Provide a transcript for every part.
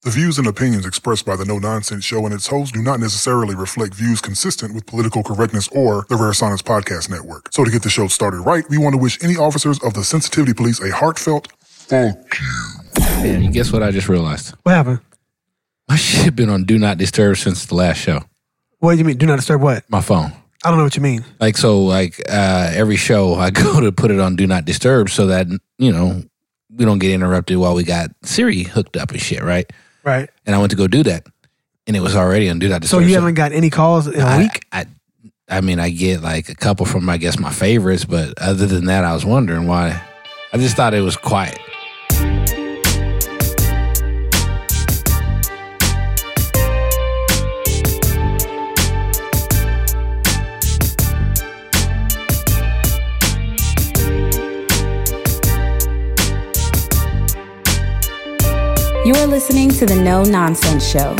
The views and opinions expressed by the No Nonsense Show and its hosts do not necessarily reflect views consistent with political correctness or the Rare Science Podcast Network. So to get the show started right, we want to wish any officers of the Sensitivity Police a heartfelt fuck you. Man, guess what I just realized? What happened? My shit been on Do Not Disturb since the last show. What do you mean? Do not disturb what? My phone. I don't know what you mean. Every show I go to put it on Do Not Disturb so that, we don't get interrupted while we got Siri hooked up and shit, right? Right. And I went to go do that, and it was already on Do Not Disturb. So you haven't got any calls in a week? I mean, I get like a couple from, I guess, my favorites, but other than that, I was wondering why. I just thought it was quiet. You are listening to the No Nonsense Show.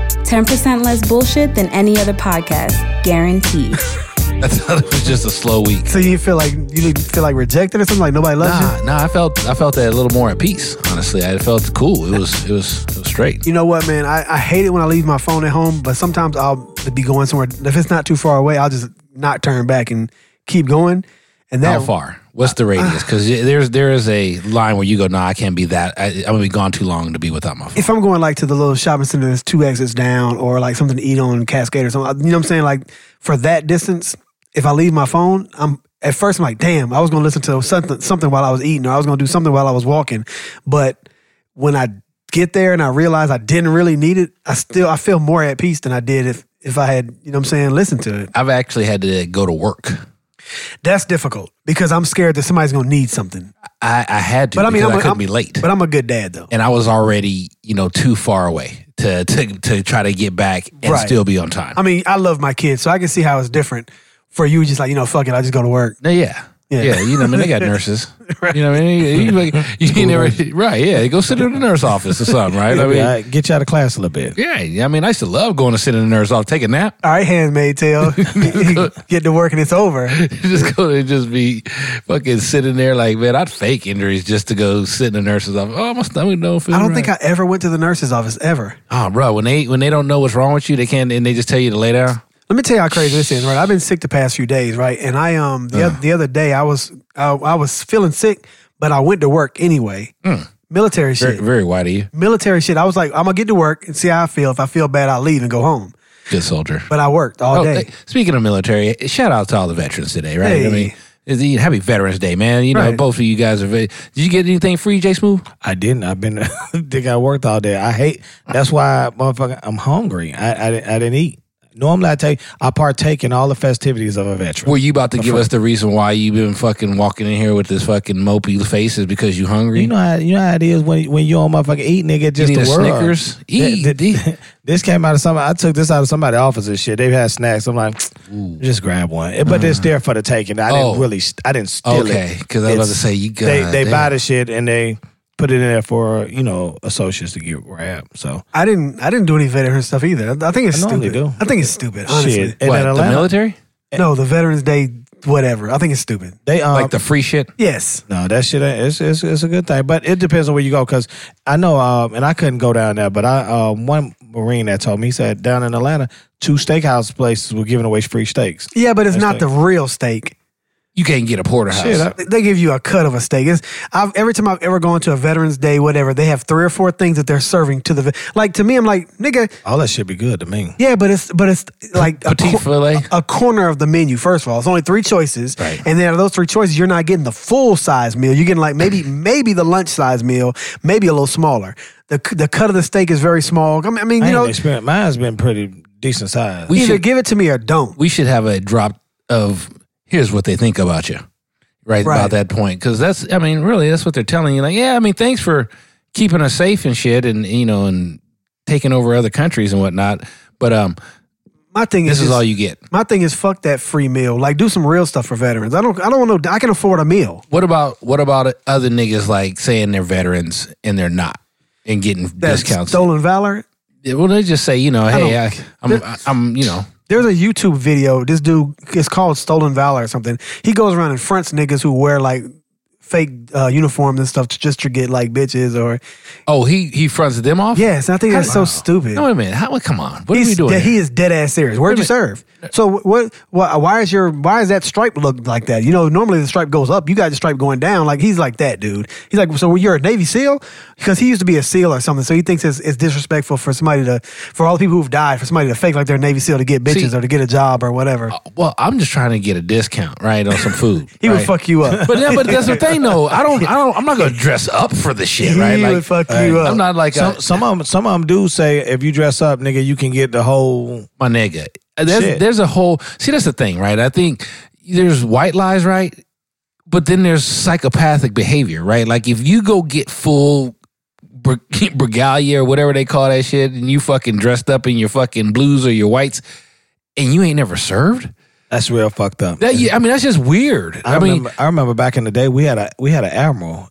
10% less bullshit than any other podcast, guaranteed. I thought it was just a slow week. So you feel like rejected or something? Like nobody loves you? Nah. I felt that a little more at peace. Honestly, I felt cool. It was straight. You know what, man? I hate it when I leave my phone at home, but sometimes I'll be going somewhere. If it's not too far away, I'll just not turn back and keep going. And that, how far? What's the radius? Because there is a line where you go, I can't be that. I'm gonna be gone too long to be without my phone. If I'm going like to the little shopping center that's 2 exits down, or like something to eat on Cascade or something, you know what I'm saying? Like for that distance, if I leave my phone, I'm like, damn, I was gonna listen to something while I was eating, or I was gonna do something while I was walking. But when I get there and I realize I didn't really need it, I feel more at peace than I did if I had, you know what I'm saying, listened to it. I've actually had to go to work. That's difficult because I'm scared that somebody's gonna need something. I had to, but I couldn't be late. But I'm a good dad though, and I was already too far away to try to get back and still be on time. I mean, I love my kids, so I can see how it's different for you. Just like fuck it, I just go to work. Yeah. They got nurses. Right. You know what I mean? You never right? Yeah, go sit in the nurse office or something, right? I mean, get you out of class a little bit. Yeah, I mean, I used to love going to sit in the nurse office, take a nap. All right, handmaid tale. Get to work and it's over. Just go and just be fucking sitting there like, man, I'd fake injuries just to go sit in the nurse's office. Oh, my stomach don't feel. I don't think I ever went to the nurse's office ever. Oh, bro, when they don't know what's wrong with you, they can't, and they just tell you to lay down. Let me tell you how crazy this is, right? I've been sick the past few days, right? And I the other day I was feeling sick, but I went to work anyway. Military shit. Very, very white of you. Military shit. I was like, I'm gonna get to work and see how I feel. If I feel bad, I'll leave and go home. Good soldier. But I worked all day. Speaking of military, shout out to all the veterans today, right? Hey. I mean, happy Veterans Day, man. Right. Both of you guys are did you get anything free, Jay Smooth? I didn't. I've been I worked all day. That's why motherfucker, I'm hungry. I didn't eat. Normally I partake in all the festivities of a veteran. Were you about to give us the reason why you been fucking walking in here with this fucking mopey face is because you hungry? You know how it is when you don't motherfucking eat, nigga, just you need the a world. Snickers? This came out of somebody. I took this out of somebody's office and shit. They've had snacks. I'm like, just grab one. But it's there for the taking. I didn't steal it. Okay, because I was about to say, you got They buy the shit and they put it in there for associates to get grabbed. So I didn't do any veteran stuff either. I think it's stupid. Do. I think it's stupid. Honestly, shit. What, the military? No, the Veterans Day, whatever. I think it's stupid. They like the free shit. Yes. No, that shit it's a good thing, but it depends on where you go. Because I know, and I couldn't go down there, but one Marine that told me, he said down in Atlanta, 2 steakhouse places were giving away free steaks. Yeah, but it's not the real steak. You can't get a porterhouse. Shit, They give you a cut of a steak. Every time I've ever gone to a Veterans Day, whatever, they have 3 or 4 things that they're serving to the like. To me, I'm like, nigga, all that shit be good to me. Yeah, but it's like a corner of the menu. First of all, it's only 3 choices, right. And then out of those 3 choices, you're not getting the full size meal. You're getting like maybe the lunch size meal, maybe a little smaller. The cut of the steak is very small. I mean, mine's been pretty decent size. Either give it to me or don't. We should have a drop of. Here's what they think about you, right about that point. Because that's what they're telling you. Like, yeah, thanks for keeping us safe and shit and, and taking over other countries and whatnot. But my thing this is all you get. My thing is fuck that free meal. Like, do some real stuff for veterans. I don't want to, I can afford a meal. What about other niggas like saying they're veterans and they're not and getting discounts? Stolen valor? Well, they just say, hey, I'm There's a YouTube video. This dude, it's called Stolen Valor or something. He goes around and fronts niggas who wear like fake uniforms and stuff just to get like bitches or. Oh, he fronts them off? Yes, I think that's so stupid. No, wait a minute. Come on. What are we doing? He is dead ass serious. Where'd you serve? So why is that stripe look like that? You know, normally the stripe goes up. You got the stripe going down. Like he's like that, dude. He's like, so you're a Navy SEAL? Because he used to be a SEAL or something. So he thinks it's disrespectful for all the people who've died, for somebody to fake like they're a Navy SEAL to get bitches or to get a job or whatever. Well, I'm just trying to get a discount, right, on some food. He would fuck you up. But that's the thing, though. I'm not gonna dress up for the shit, right? He would fuck you up. I'm not like some of them do say if you dress up, nigga, you can get the whole my nigga. There's a whole. See, that's the thing, right? I think there's white lies, right? But then there's psychopathic behavior, right? Like if you go get full regalia or whatever they call that shit, and you fucking dressed up in your fucking blues or your whites, and you ain't never served. That's real fucked up. That's just weird. I remember back in the day we had an admiral.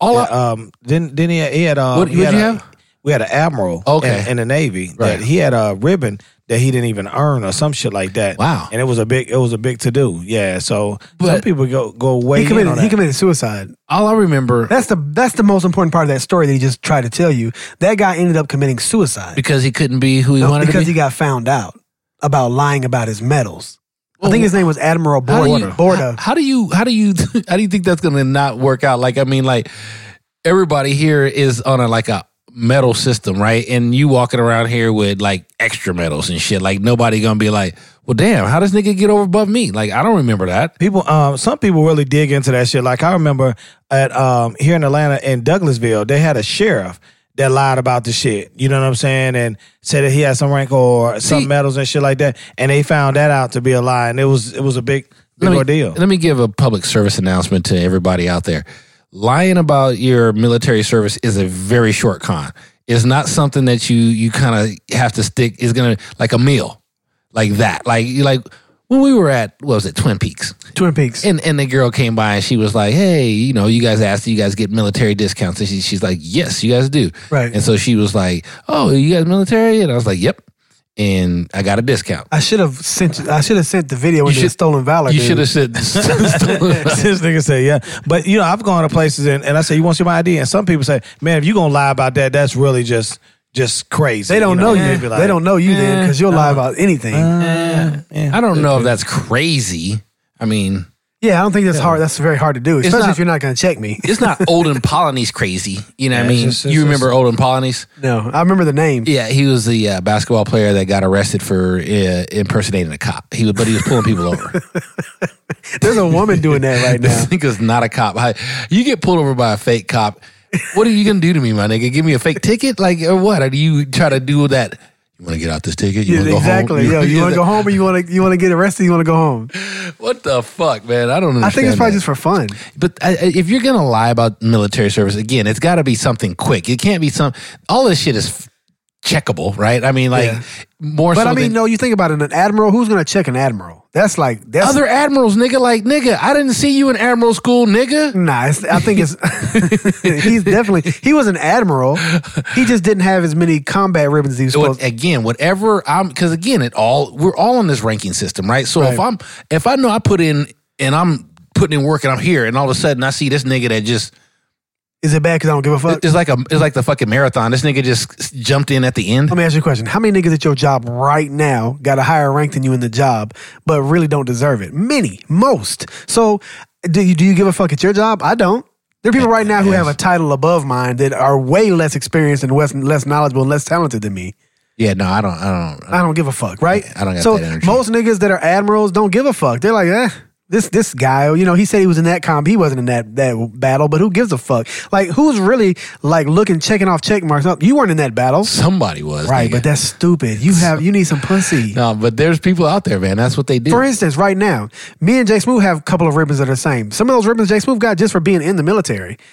Then he had what you have? We had an admiral in the Navy that he had a ribbon that he didn't even earn or some shit like that. Wow. And it was a big to do. Yeah. So some people go way. He committed suicide. All I remember that's the most important part of that story that he just tried to tell you. That guy ended up committing suicide because he couldn't be who he wanted to be. Because he got found out about lying about his medals. I think his name was Admiral Borda. How do you think that's gonna not work out? Like, I mean, like everybody here is on a medal system, right? And you walking around here with like extra medals and shit. Like nobody gonna be like, well, damn, how does nigga get over above me? Like, I don't remember that. Some people really dig into that shit. Like I remember at here in Atlanta in Douglasville, they had a sheriff that lied about the shit. You know what I'm saying? And said that he had some rank or some medals and shit like that. And they found that out to be a lie. And it was a big ordeal. Let me give a public service announcement to everybody out there. Lying about your military service is a very short con. It's not something that you kind of have to stick. It's gonna like a meal, like that. Like when we were at Twin Peaks. Twin Peaks, and the girl came by and she was like, "Hey, you guys asked, do you guys get military discounts?" And she's like, "Yes, you guys do." Right. And so she was like, "Oh, you guys military?" And I was like, "Yep." And I got a discount. I should have sent the video with the Stolen Valor. You should have said Stolen Valor. This nigga say, yeah. But I've gone to places and I say, you want to see my ID? And some people say, man, if you're gonna lie about that, that's really just crazy. They don't know you. They don't know you then because you'll lie about anything. I don't know if that's crazy. I mean, yeah, I don't think that's hard. That's very hard to do, especially if you're not going to check me. It's not Olden Polynice crazy. You know what I mean? You remember Olden Polynice? No, I remember the name. Yeah, he was the basketball player that got arrested for impersonating a cop. But he was pulling people over. There's a woman doing that right now. This nigga's not a cop. You get pulled over by a fake cop. What are you going to do to me, my nigga? Give me a fake ticket? Like, or what? Or do you try to do that? You want to get out this ticket? You want to go home? Exactly. You want to go home or you want to get arrested? You want to go home? What the fuck, man? I don't understand. I think it's probably just for fun. But if you're going to lie about military service, again, it's got to be something quick. It can't be all this shit is checkable, right? I mean, more so. But I mean, no, you think about it, an admiral, who's going to check an admiral? That's other admirals, nigga. Like, nigga, I didn't see you in admiral school, nigga. Nah, I think he was an admiral. He just didn't have as many combat ribbons as he was supposed to. Again, because again, we're all on this ranking system, right? So if I know I put in and I'm putting in work and I'm here and all of a sudden I see this nigga that just. Is it bad because I don't give a fuck? It's like the fucking marathon. This nigga just jumped in at the end. Let me ask you a question. How many niggas at your job right now got a higher rank than you in the job, but really don't deserve it? Many. Most. So do you give a fuck at your job? I don't. There are people right now who have a title above mine that are way less experienced and less knowledgeable and less talented than me. Yeah, no, I don't give a fuck, right? I don't got that energy. Most niggas that are admirals don't give a fuck. They're like, This guy, he said he was in that comp. He wasn't in that battle, but who gives a fuck? Like, who's really checking off check marks? You weren't in that battle. Somebody was, right? nigga. But that's stupid. You need some pussy. No, but there's people out there, man. That's what they do. For instance, right now, me and Jay Smooth have a couple of ribbons that are the same. Some of those ribbons Jay Smooth got just for being in the military.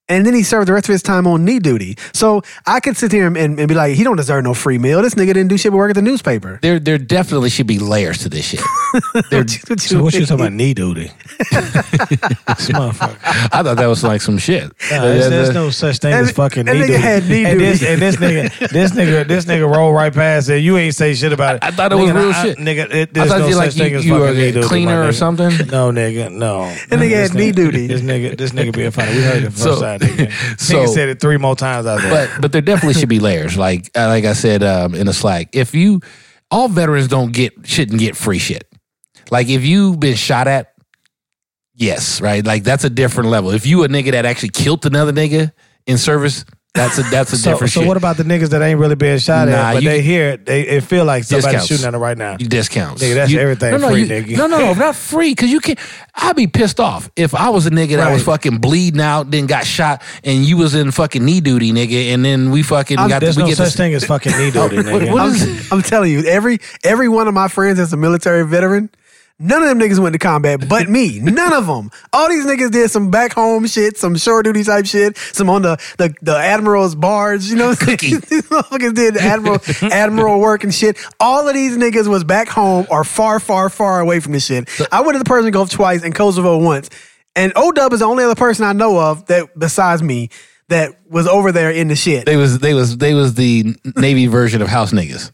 And then he served the rest of his time on knee duty. So I could sit here and be like, he don't deserve no free meal. This nigga didn't do shit but work at the newspaper. There definitely should be layers to this shit. So what you talking about knee duty? This motherfucker. I thought that was like some shit. There's no such thing as fucking knee duty. Had knee and duty. this nigga rolled right past it. You ain't say shit about it. I thought it was real shit. Nigga, I thought no you such like thing as you were fucking knee duty. a cleaner or something. No, nigga, no. That nigga had knee duty. This nigga being funny. We heard it the first time. So- Nigga said it 3 more times out there. But there definitely should be layers. Like I said in the Slack, all veterans shouldn't get free shit. Like if you've been shot at, yes, right. Like that's a different level. If you a nigga that actually killed another nigga in service, that's a different shit. So what about the niggas that ain't really being shot at, but they hear it, it feel like somebody's shooting at them right now? You discounts. Nigga, that's everything free, nigga. No, not free, because you can't. I'd be pissed off if I was a nigga that was fucking bleeding out, then got shot, and you was in fucking knee duty, nigga, and then we fucking there's no such thing as fucking knee duty, nigga. I'm telling you, every one of my friends that's a military veteran, none of them niggas went to combat but me. None of them. All these niggas did some back home shit, some shore duty type shit, some on the Admiral's barge, you know what I'm saying? These motherfuckers did Admiral work and shit. All of these niggas was back home or far, far, far away from this shit. I went to the Persian Gulf twice and Kosovo once. And O-Dub is the only other person I know of that besides me that was over there in the shit. They was the Navy version of house niggas.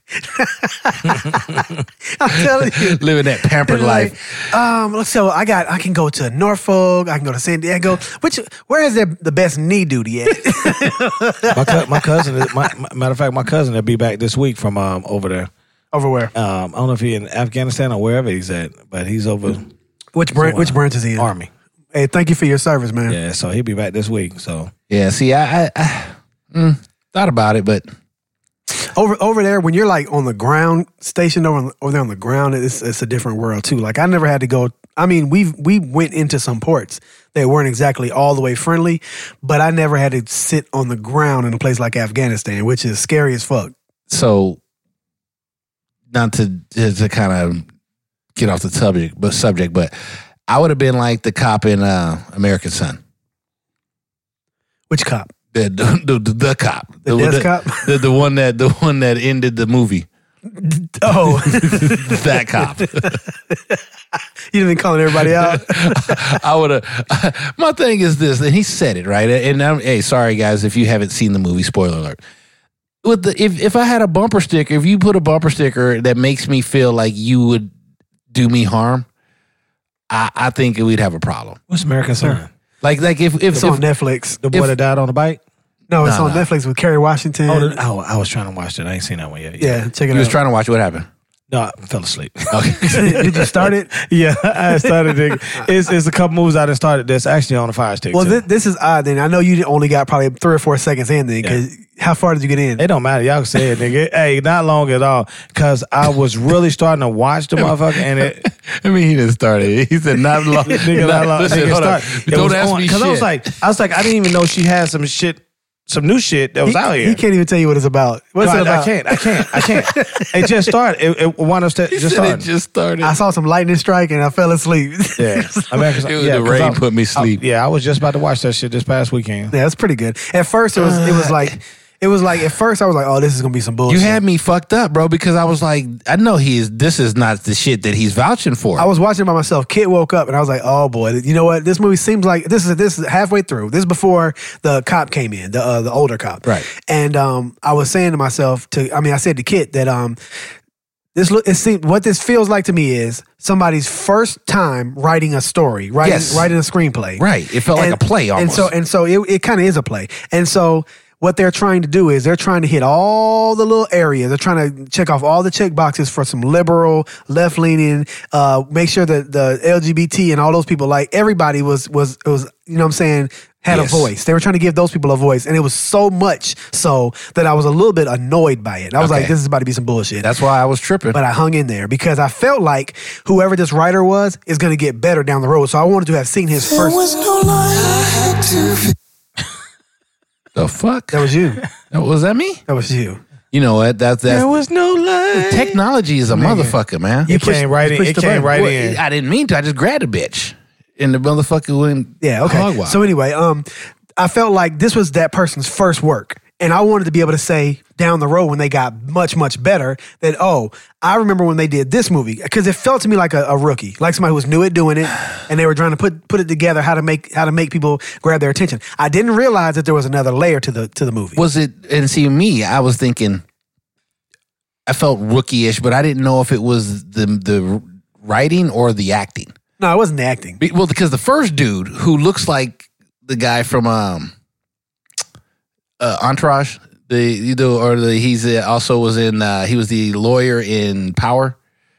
I'm telling you. Living that pampered life. So I can go to Norfolk, I can go to San Diego. Where is the best knee duty at? My cousin, matter of fact, my cousin will be back this week from over there. Over where? I don't know if he's in Afghanistan or wherever he's at, but he's over. Which branch is he in? Army. Hey, thank you for your service, man. Yeah, so he'll be back this week. So yeah, see, I thought about it, but over there when you're like on the ground, stationed over there on the ground, it's a different world too. Like I never had to go. I mean, we went into some ports that weren't exactly all the way friendly, but I never had to sit on the ground in a place like Afghanistan, which is scary as fuck. So, not to kind of get off the subject, but I would have been like the cop in American Son. Which cop? The cop. The desk cop? The one that ended the movie. Oh. That cop. You didn't call everybody out? I would have. My thing is this, and he said it, right? And hey, sorry guys if you haven't seen the movie, spoiler alert. If I had a bumper sticker, if you put a bumper sticker that makes me feel like you would do me harm, I think we'd have a problem. What's American Son? Like if It's on Netflix. The boy that died on the bike? No, it's on Netflix with Kerry Washington. I was trying to watch it. I ain't seen that one yet. Yeah, check it out. You was trying to watch. What happened? No, I fell asleep. Okay. Did you start it? Yeah, I started it. It's a couple movies I done started that's actually on the Fire Stick. Well, this is odd then. I know you only got probably 3 or 4 seconds in then, because how far did you get in? It don't matter. Y'all can say it, nigga. Hey, not long at all. Because I was really starting to watch the motherfucker and it... I mean, he didn't start it. He said not long. Nigga, not long. Listen, Nigga, hold on. Don't ask me shit. Because I was like, I didn't even know she had some new shit that was out here. He can't even tell you what it's about. What's it about? I can't. It just started. It wound up just started. It just started. I saw some lightning strike and I fell asleep. Yeah. The rain put me to sleep. I was just about to watch that shit this past weekend. Yeah, it's pretty good. At first, it was like at first I was like, oh, this is gonna be some bullshit. You had me fucked up, bro, because I was like, I know this is not the shit that he's vouching for. I was watching by myself. Kid woke up and I was like, oh boy, you know what? This movie seems like this is halfway through. This is before the cop came in, the older cop. Right. And I was saying to myself, I said to Kit that what this feels like to me is somebody's first time writing a story, writing a screenplay. Right. It felt like a play almost. And so it kind of is a play. And so what they're trying to do is they're trying to hit all the little areas. They're trying to check off all the check boxes for some liberal, left-leaning, make sure that the LGBT and all those people, like everybody was you know what I'm saying, had a voice. They were trying to give those people a voice. And it was so much so that I was a little bit annoyed by it. I was like, this is about to be some bullshit. That's why I was tripping. But I hung in there because I felt like whoever this writer was is going to get better down the road. So I wanted to have seen his first. Was no lie, I had to. The fuck? That was you. Was that me? That was you. You know what? That's there was no lie. Technology is a motherfucker, man. It came right in. It came right in. I didn't mean to. I just grabbed a bitch. And the motherfucker went hog wild. So anyway, I felt like this was that person's first work. And I wanted to be able to say down the road when they got much, much better that, oh, I remember when they did this movie. Because it felt to me like a rookie, like somebody who was new at doing it, and they were trying to put it together how to make people grab their attention. I didn't realize that there was another layer to the movie. Was it? And see, me, I was thinking, I felt rookie-ish, but I didn't know if it was the writing or the acting. No, it wasn't the acting. Well, because the first dude who looks like the guy from Entourage, he also was in. He was the lawyer in Power.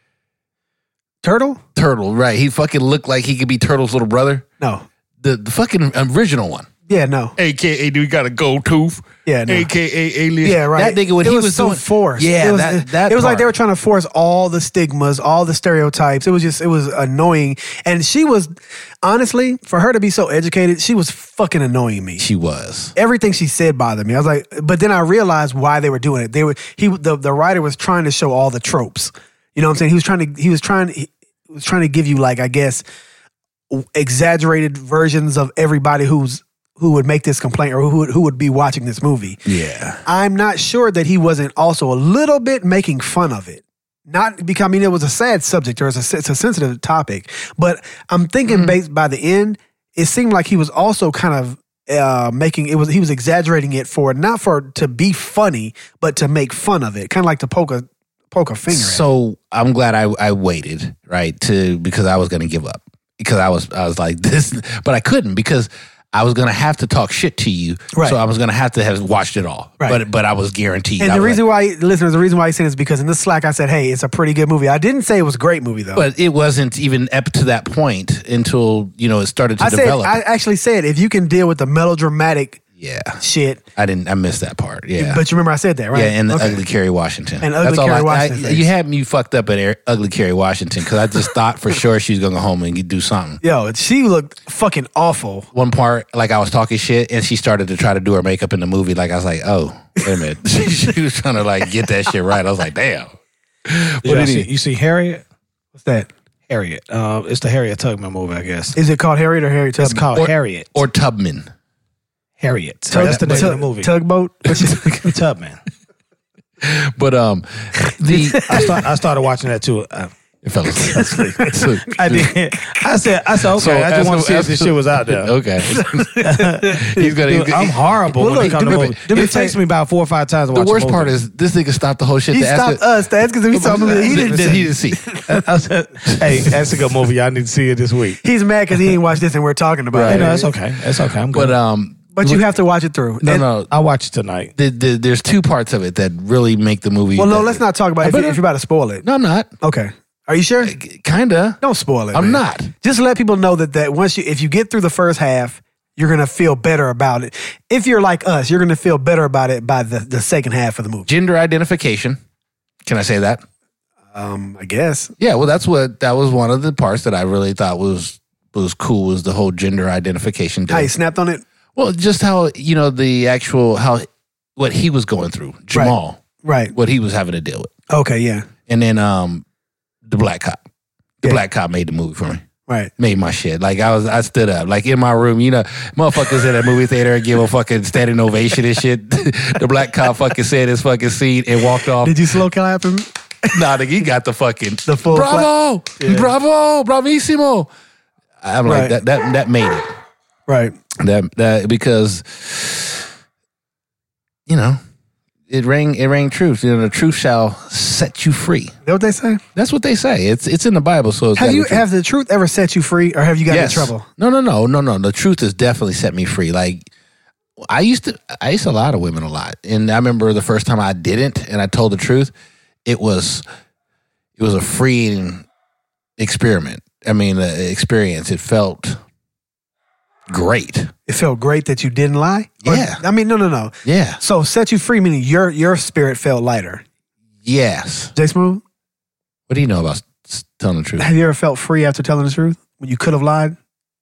Turtle, right? He fucking looked like he could be Turtle's little brother. No, the fucking original one. Yeah, no. AKA, dude got a gold tooth. Yeah, no. AKA alien. Yeah, right. That nigga, when he was so doing, forced. Yeah, it was like they were trying to force all the stigmas, all the stereotypes. It was annoying. And she was, honestly, for her to be so educated, she was fucking annoying me. She was. Everything she said bothered me. I was like, but then I realized why they were doing it. The writer was trying to show all the tropes. You know what I'm saying? He was trying to give you, like, I guess, exaggerated versions of everybody who would make this complaint or who would be watching this movie. Yeah. I'm not sure that he wasn't also a little bit making fun of it. Not because, I mean, it was a sad subject or it's a sensitive topic, but I'm thinking based by the end, it seemed like he was also kind of he was exaggerating it to be funny, but to make fun of it, kind of like to poke a finger at it. So I'm glad I waited, right, because I was going to give up. Because I was like this, but I couldn't because I was going to have to talk shit to you. Right. So I was going to have watched it all. Right. But I was guaranteed. And the reason why he's saying is because in this Slack I said, hey, it's a pretty good movie. I didn't say it was a great movie though. But it wasn't even up to that point until, it started to develop. I actually said, if you can deal with the melodramatic shit. I missed that part. Yeah. But you remember I said that, right? Yeah, and the Ugly Kerry Washington. And Ugly Kerry Washington. You had me fucked up at Ugly Kerry Washington because I just thought for sure she was going to go home and do something. Yo, she looked fucking awful. One part, like I was talking shit and she started to try to do her makeup in the movie. Like I was like, oh, wait a minute. she was trying to like get that shit right. I was like, damn. You see Harriet? What's that? Harriet. It's the Harriet Tubman movie, I guess. Is it called Harriet or Harriet Tubman? It's called Harriet. Or Tubman. Harriet. That's the name of the movie. Tugboat? Tubman. But I started watching that too. It fell asleep. I did. I said, okay. I just want to see if this shit was out there. Okay. I'm horrible when it comes to movies. It takes me about 4 or 5 times to watch. The worst part is this nigga stopped the whole shit. He stopped us to ask because we saw him. He didn't see. I said, hey, that's a good movie. I need to see it this week. He's mad because he didn't watch this and we're talking about it. No, that's okay. That's okay. I'm good. But you have to watch it through. No. I'll watch it tonight. There's 2 parts of it that really make the movie. Well, no, let's not talk about it if you're about to spoil it. No, I'm not. Okay. Are you sure? Kinda. Don't spoil it. I'm man. not. Just let people know that if you get through the first half, you're gonna feel better about it. If you're like us, you're gonna feel better about it by the second half of the movie. Gender identification. Can I say that? I guess. Yeah. Well, that was one of the parts that I really thought was cool. Was the whole gender identification. How you snapped on it? Well, just how what he was going through, Jamal, right? What he was having to deal with. Okay, yeah. And then the black cop, black cop made the movie for me. Right, made my shit. Like I stood up, like in my room. Motherfuckers in a movie theater give a fucking standing ovation and shit. The black cop fucking said his fucking scene and walked off. Did you slow clap him? Nah, nigga, he got the full bravo, bravo, bravissimo. I'm like that made it. Right. That because it rang truth. The truth shall set you free. Is that what they say? That's what they say. It's in the Bible. So have the truth ever set you free, or have you got in trouble? No. The truth has definitely set me free. Like I used to lie to women a lot, and I remember the first time I didn't, and I told the truth. It was a freeing experience. It felt great. It felt great that you didn't lie? Yeah. No. Yeah. So set you free, meaning your spirit felt lighter. Yes. J Smooth? What do you know about telling the truth? Have you ever felt free after telling the truth? When you could have lied?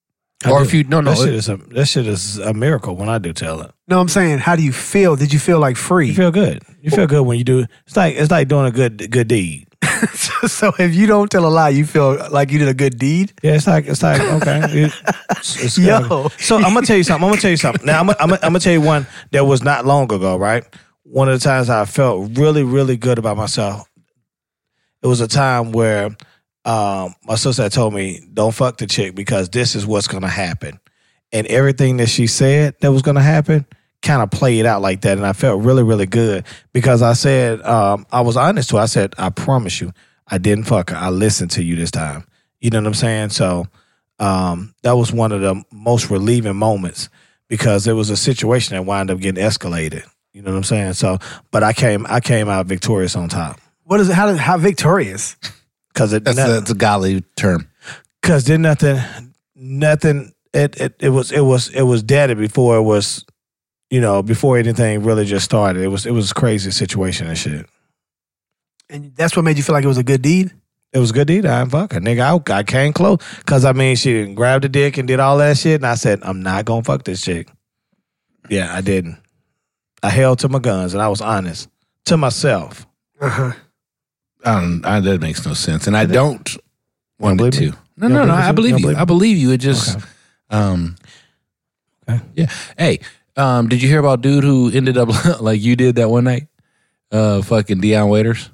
That shit is a miracle when I do tell it. No, I'm saying, how do you feel? Did you feel like free? You feel good. You feel good when you do. It's like doing a good deed. So if you don't tell a lie, you feel like you did a good deed? Yeah, it's like okay. It's Yo. So I'm gonna tell you something. Now I'm gonna tell you one that was not long ago, right? One of the times I felt really, really good about myself. It was a time where my sister had told me, "Don't fuck the chick because this is what's gonna happen," and everything that she said that was gonna happen kind of played out like that, and I felt really, really good because I said I was honest to her. I said, "I promise you, I didn't fuck her. I listened to you this time." You know what I'm saying? So that was one of the most relieving moments because it was a situation that wound up getting escalated. You know what I'm saying? So, but I came out victorious on top. What is it? How victorious? Because that's a godly term. Because then nothing. It was dead before it was. You know, before anything really just started, it was a crazy situation and shit. And that's what made you feel like it was a good deed? It was a good deed. I ain't fucking. Nigga, I came close. Because, I mean, she didn't grab the dick and did all that shit. And I said, I'm not going to fuck this chick. Yeah, I didn't. I held to my guns and I was honest to myself. Uh-huh. That makes no sense. And I don't want it to. No, I believe believe you. I believe you. It just, okay. Yeah. Hey, did you hear about dude who ended up like you did that one night? Fucking Deion Waiters.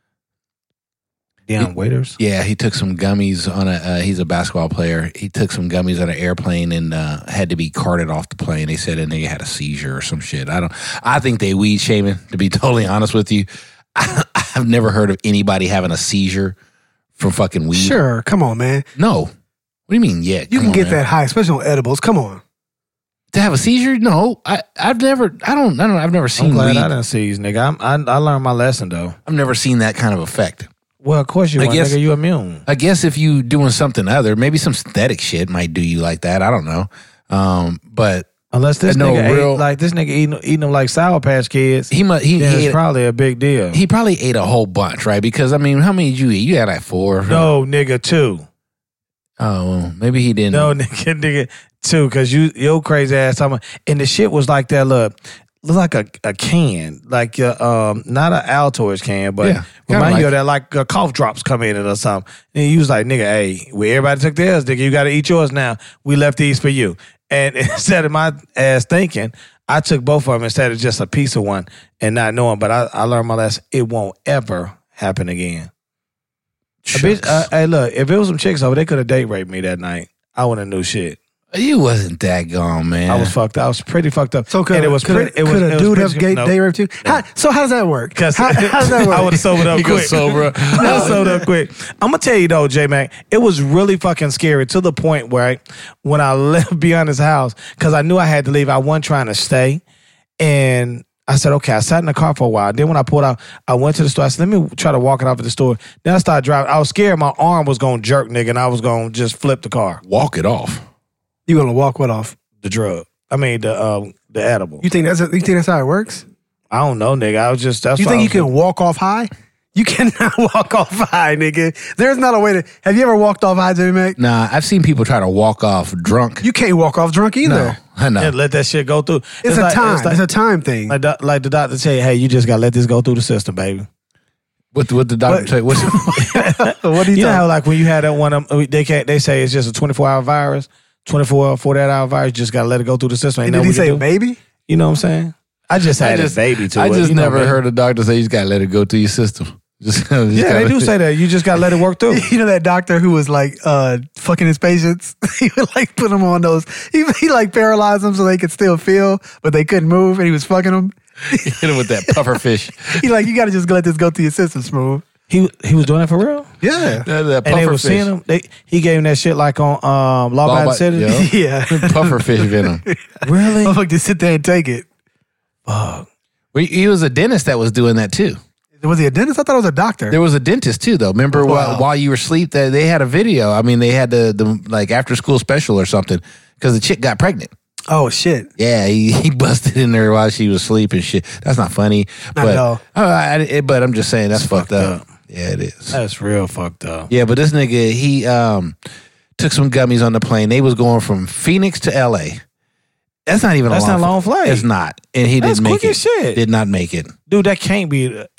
Deion Waiters? Yeah, he took some gummies on he's a basketball player. He took some gummies on an airplane and had to be carted off the plane. They said he had a seizure or some shit. I think they weed shaming, to be totally honest with you. I've never heard of anybody having a seizure from fucking weed. Sure, come on, man. No. What do you mean, yeah? You can get that high, especially on edibles. Come on. To have a seizure? No, I've never seen I'm glad weed. I didn't seize, nigga. I learned my lesson though. I've never seen that kind of effect. Well, of course you I weren't, guess- nigga. You immune. I guess if you doing something other, maybe some synthetic shit might do you like that. I don't know. But Unless this no nigga real- ate, like this nigga eating them like Sour Patch Kids. he It's ate, probably a big deal. he probably ate a whole bunch, right? Because I mean, how many did you eat? You had like 4. No, nigga, 2. Oh, well, maybe he didn't. No, nigga, 2. Because your crazy ass talking about, and the shit was like that look like a can, like not an Altoids can, but Yeah, remind kinda you of that like cough drops come in it or something. And he was like, nigga, hey, everybody took theirs, nigga. You got to eat yours now. We left these for you. And instead of my ass thinking, I took both of them instead of just a piece of one and not knowing. But I learned my lesson. It won't ever happen again. A bitch, hey, look, if it was some chicks over, they could have date raped me that night. I wouldn't have knew shit. You wasn't that gone, man. I was fucked up. I was pretty fucked up. So could and it was pretty. It was a dude have pretty, day rape too? How does that work? Because How does that work? I would have sobered up He quick. goes sober. I sobered up quick. I'm gonna tell you though, J Mac, it was really fucking scary to the point where when I left Beyond's house, because I knew I had to leave, I wasn't trying to stay, and I said, okay. I sat in the car for a while. Then when I pulled out, I went to the store. I said, let me try to walk it off at the store. Then I started driving. I was scared my arm was gonna jerk, nigga, and I was gonna just flip the car. Walk it off. You gonna walk what off? The drug. I mean the edible. You think that's how it works? I don't know, nigga. I was just that's. You what I think you was can walk off high? You cannot walk off high, nigga. There's not a way to. Have you ever walked off high, Jimmy Mac? Nah, I've seen people try to walk off drunk. You can't walk off drunk either. No, I know. Yeah, let that shit go through. It's a time. It's a time thing. Like the doctor say, hey, you just gotta let this go through the system, baby. What the doctor say? What? What do you You know think? how like when you had that one, they say it's just a 24-hour virus, 48-hour virus. You just gotta let it go through the system. Ain't Did nothing he we say can do. baby? You know what I'm saying? I just had a baby to I it. just you know, never man. heard a doctor say you just gotta let it go through your system. Just Yeah, they gotta- do say that. You just gotta let it work through. You know that doctor who was like fucking his patients? He would like put them on those. He like paralyzed them so they could still feel, but they couldn't move, and he was fucking them. Hit him with that puffer fish. He like, you got to just let this go through your system, Smooth. He was doing that for real. Yeah. That And they puffer were seeing him. He gave him that shit like on Law Abiding Citizen. Yeah. Yeah. Puffer fish venom. Really? Motherfucker just sit there and take it. Fuck. Well, he was a dentist that was doing that too. Was he a dentist? I thought it was a doctor. There was a dentist too, though. Remember while you were asleep, they had a video. I mean, they had the like after school special or something because the chick got pregnant. Oh, shit. Yeah, he busted in there while she was asleep and shit. That's not funny. Not at all. But I'm just saying that's fucked up. up. Yeah, it is. That's real fucked up. Yeah, but this nigga, he took some gummies on the plane. They was going from Phoenix to LA. That's not even That's a long not a long flight. It's not. And he That's didn't make quick it. as shit. Did not make it. Dude, that can't be.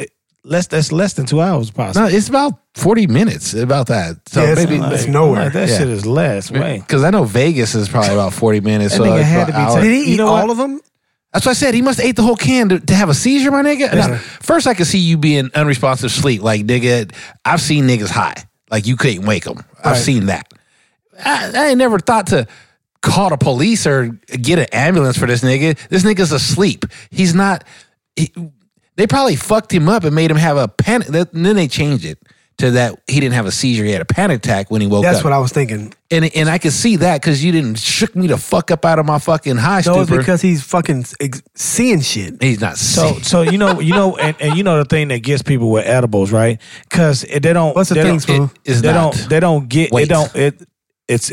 That's less than 2 hours, possibly. No, it's about 40 minutes. About that. So Yeah, maybe it's nowhere. That shit is less. Wait. because I know Vegas is probably about 40 minutes. That So nigga it's had about to be an hour. Did he eat You know all what? of them? That's what I said. He must have ate the whole can to have a seizure, my nigga. Now, first, I could see you being unresponsive sleep. Like, nigga, I've seen niggas high. Like, you couldn't wake them. I've seen that. I ain't never thought to call the police or get an ambulance for this nigga. This nigga's asleep. He's not. They probably fucked him up and made him have a panic. And then they changed it to that he didn't have a seizure. He had a panic attack when he woke up. That's what I was thinking. And I could see that because you didn't shook me the fuck up out of my fucking high No, it's stupor. because he's fucking seeing shit. He's not So sick. you know, and you know the thing that gets people with edibles, right? Because they don't. What's the they thing, don't- Smooth? It's They not. don't get. Wait. It don't. It's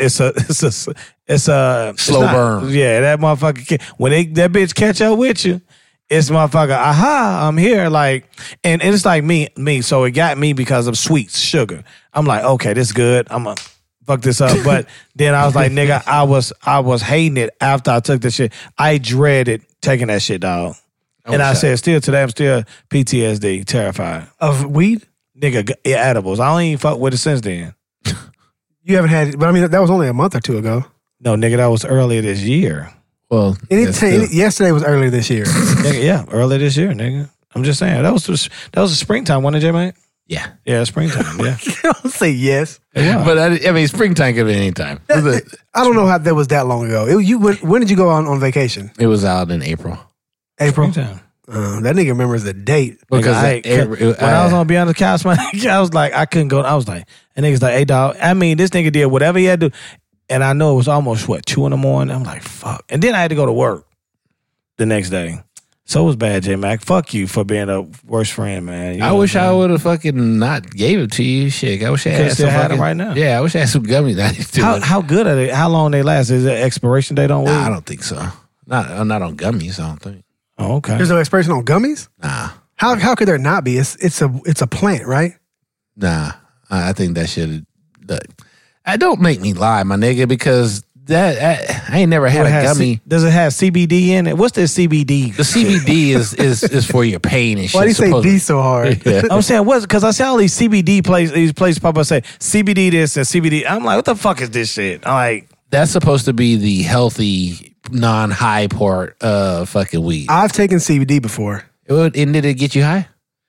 a Slow burn. Yeah, that motherfucker. When that bitch catch up with you, it's motherfucker. Aha, I'm here. Like, and it's like me. So it got me because of sweets, sugar. I'm like, okay, this good. I'm gonna fuck this up. But then I was like, nigga, I was hating it after I took the shit. I dreaded taking that shit, dog. And I said, still today, I'm still PTSD, terrified. Of weed? Nigga, edibles. I don't even fuck with it since then. You haven't had it, but I mean, that was only a month or two ago. No, nigga, that was earlier this year. Well, Yesterday was earlier this year. Nigga, yeah, earlier this year, nigga. I'm just saying. That was the springtime, wasn't it, J-Man? yeah. Yeah, springtime, yeah. Don't say yes. But I mean, springtime could be any time. I don't know how that was that long ago. When did you go on vacation? It was out in April. April? Springtime. That nigga remembers the date. Because when I was on Beyond the Couch, man, I was like, I couldn't go. I was like, and niggas like, hey, dog. I mean, this nigga did whatever he had to do. And I know it was almost, 2 in the morning. I'm like, fuck. And then I had to go to work the next day. So it was bad, J-Mac. Fuck you for being a worst friend, man. You I know wish what I'm I saying? would have fucking not gave it to you. Shit, I wish I Could've had still some had fucking, them right now. Yeah, I wish I had some gummies. How good are they? How long they last? Is there expiration date on weed? Nah, I don't think so. Not on gummies. I don't think. Oh, okay. There's no expiration on gummies? Nah, How could there not be? It's a plant, right? nah. I think that should. Don't make me lie, my nigga, because that I ain't never had a gummy. Does it have CBD in it? What's the CBD? The CBD is for your pain and shit. Why do you say supposedly. D so hard? Yeah. I'm saying what? Because I see all these CBD places. These places pop up say CBD this and CBD. I'm like, what the fuck is this shit? I'm like, That's supposed to be the healthy, non-high part of fucking weed. I've taken CBD before. And did it get you high?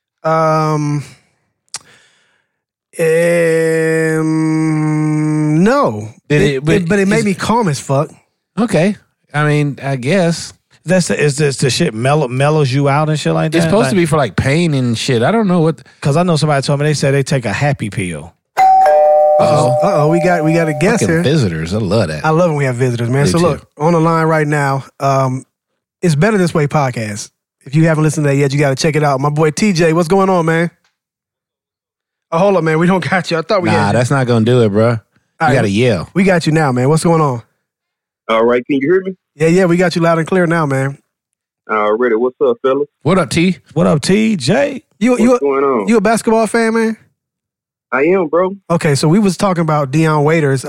No. But it made me calm as fuck. Okay. I mean, I guess. is this the shit mellows you out and shit like that? It's supposed to be for like pain and shit. I don't know what. Because I know somebody told me they said they take a happy pill. Uh-oh, we got a guest Fucking here. visitors. I love that. I love when we have visitors, man. Me So too. look, on the line right now, it's Better This Way podcast. If you haven't listened to that yet, you got to check it out. My boy TJ, what's going on, man? Oh, hold up, man. We don't got you. I thought we had you. That's not going to do it, bro. You right. got to yell. We got you now, man. What's going on? All right, can you hear me? Yeah, we got you loud and clear now, man. Already. What's up, fellas? What up, T? What up, TJ? What's going on? You a basketball fan, man? I am, bro. Okay, so we was talking about Deion Waiters.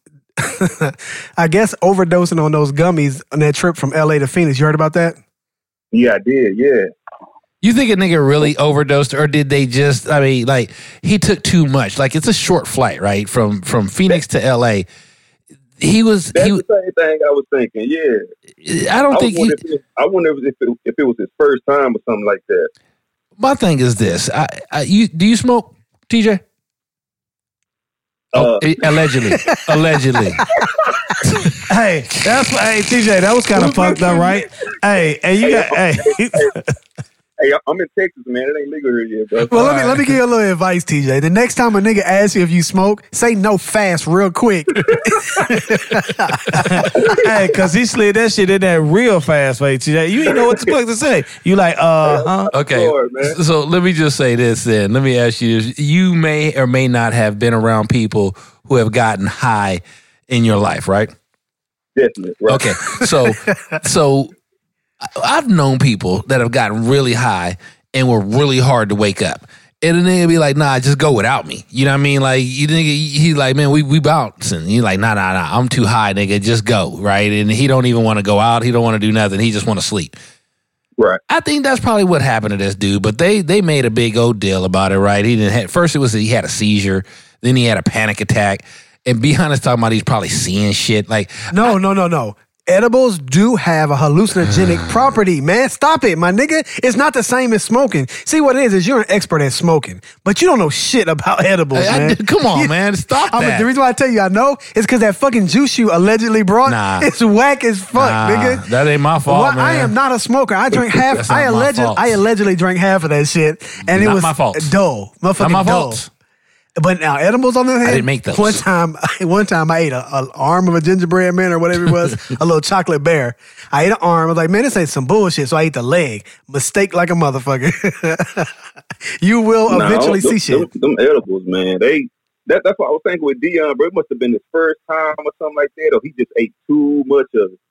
I guess overdosing on those gummies on that trip from LA to Phoenix. You heard about that? Yeah, I did. Yeah. You think a nigga really overdosed, or did they just? I mean, like he took too much. Like it's a short flight, right? From Phoenix to LA. That's the same thing I was thinking. Yeah. I don't think. I wonder if it was his first time or something like that. My thing is this: do you smoke, TJ? Allegedly. Hey, TJ, that was kind of fucked up, right? Hey, you got Hey, I'm in Texas, man. It ain't legal here yet, bro. Well, let me give you a little advice, TJ. The next time a nigga asks you if you smoke, say no fast real quick. Hey, because he slid that shit in there real fast, right, TJ? You ain't know what the fuck to say. You like, huh? Okay, Lord, man. so let me just say this then. Let me ask you this. You may or may not have been around people who have gotten high in your life, right? Definitely. Right. Okay, so I've known people that have gotten really high and were really hard to wake up. And then they'd be like, nah, just go without me. You know what I mean? Like, you think he's like, man, we bouncing. He's like, nah, I'm too high, nigga. Just go, right? And he don't even want to go out. He don't want to do nothing. He just want to sleep. Right. I think that's probably what happened to this dude, but they made a big old deal about it, right? First it was he had a seizure, then he had a panic attack, and Beyond is talking about he's probably seeing shit. Like No. Edibles do have a hallucinogenic property, man. Stop it, my nigga. It's not the same as smoking. See, what it is you're an expert at smoking, but you don't know shit about edibles, man. Come on, man. Stop that. The reason why I tell you I know is because that fucking juice you allegedly brought, it's whack as fuck, nigga. That ain't my fault, man. I am not a smoker. I drink half. I allegedly drank half of that shit, and it was my fault. Dull. Motherfucking not my dull. fault. But now edibles on the other hand, I didn't make those. One time I ate an arm of a gingerbread man or whatever it was, a little chocolate bear. I ate an arm. I was like, man, this ain't some bullshit. So I ate the leg. Mistake like a motherfucker. You will eventually see shit. Them edibles, man. That's what I was thinking with Dion, bro. It must have been his first time or something like that, or he just ate too much of it.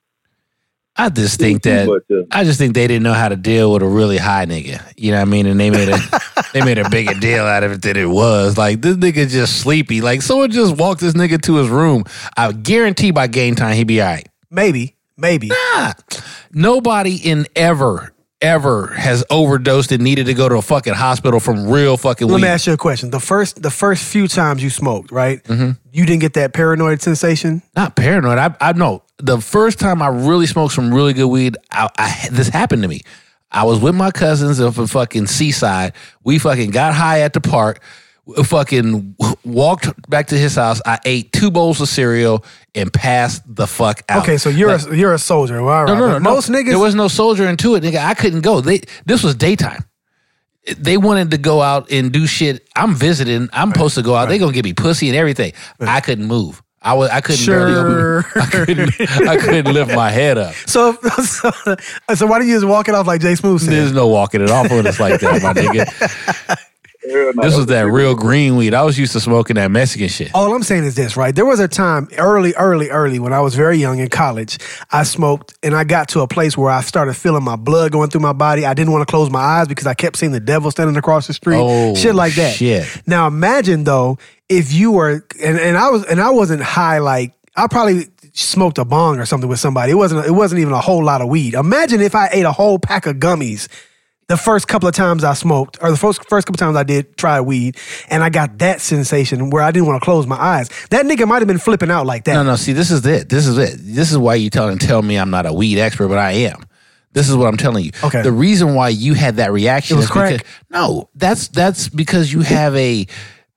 I just think they didn't know how to deal with a really high nigga. You know what I mean? And they made a bigger deal out of it than it was. Like, this nigga just sleepy. Like, someone just walked this nigga to his room. I guarantee by game time he'd be all right. Maybe. Nah. Nobody ever has overdosed and needed to go to a fucking hospital from real fucking weed. Let me ask you a question. The first few times you smoked, right? Mm-hmm. You didn't get that paranoid sensation? Not paranoid. I know. The first time I really smoked some really good weed, this happened to me. I was with my cousins up in fucking Seaside. We fucking got high at the park. Fucking walked back to his house. I ate 2 bowls of cereal and passed the fuck out. Okay, so you're a soldier. Well, all right. No. Most niggas, there was no soldier into it, nigga. I couldn't go. This was daytime. They wanted to go out and do shit. I'm visiting. I'm supposed to go out. They gonna give me pussy and everything. I couldn't move. I couldn't barely open. I couldn't lift my head up. So why do you just walk it off like Jay Smooth said? There's no walking it off when it's like that, my nigga. This was that real green weed. I was used to smoking that Mexican shit. All I'm saying is this, right? There was a time early when I was very young in college, I smoked and I got to a place where I started feeling my blood going through my body. I didn't want to close my eyes because I kept seeing the devil standing across the street. Shit like that. Shit. Now imagine though, if you were, and I wasn't high, like I probably smoked a bong or something with somebody. It wasn't even a whole lot of weed. Imagine if I ate a whole pack of gummies the first couple of times I smoked, or the first couple of times I did try weed, and I got that sensation where I didn't want to close my eyes. That nigga might have been flipping out like that. No, see, this is it. This is why you tell me I'm not a weed expert, but I am. This is what I'm telling you. Okay. The reason why you had that reaction is crack. because that's because you have a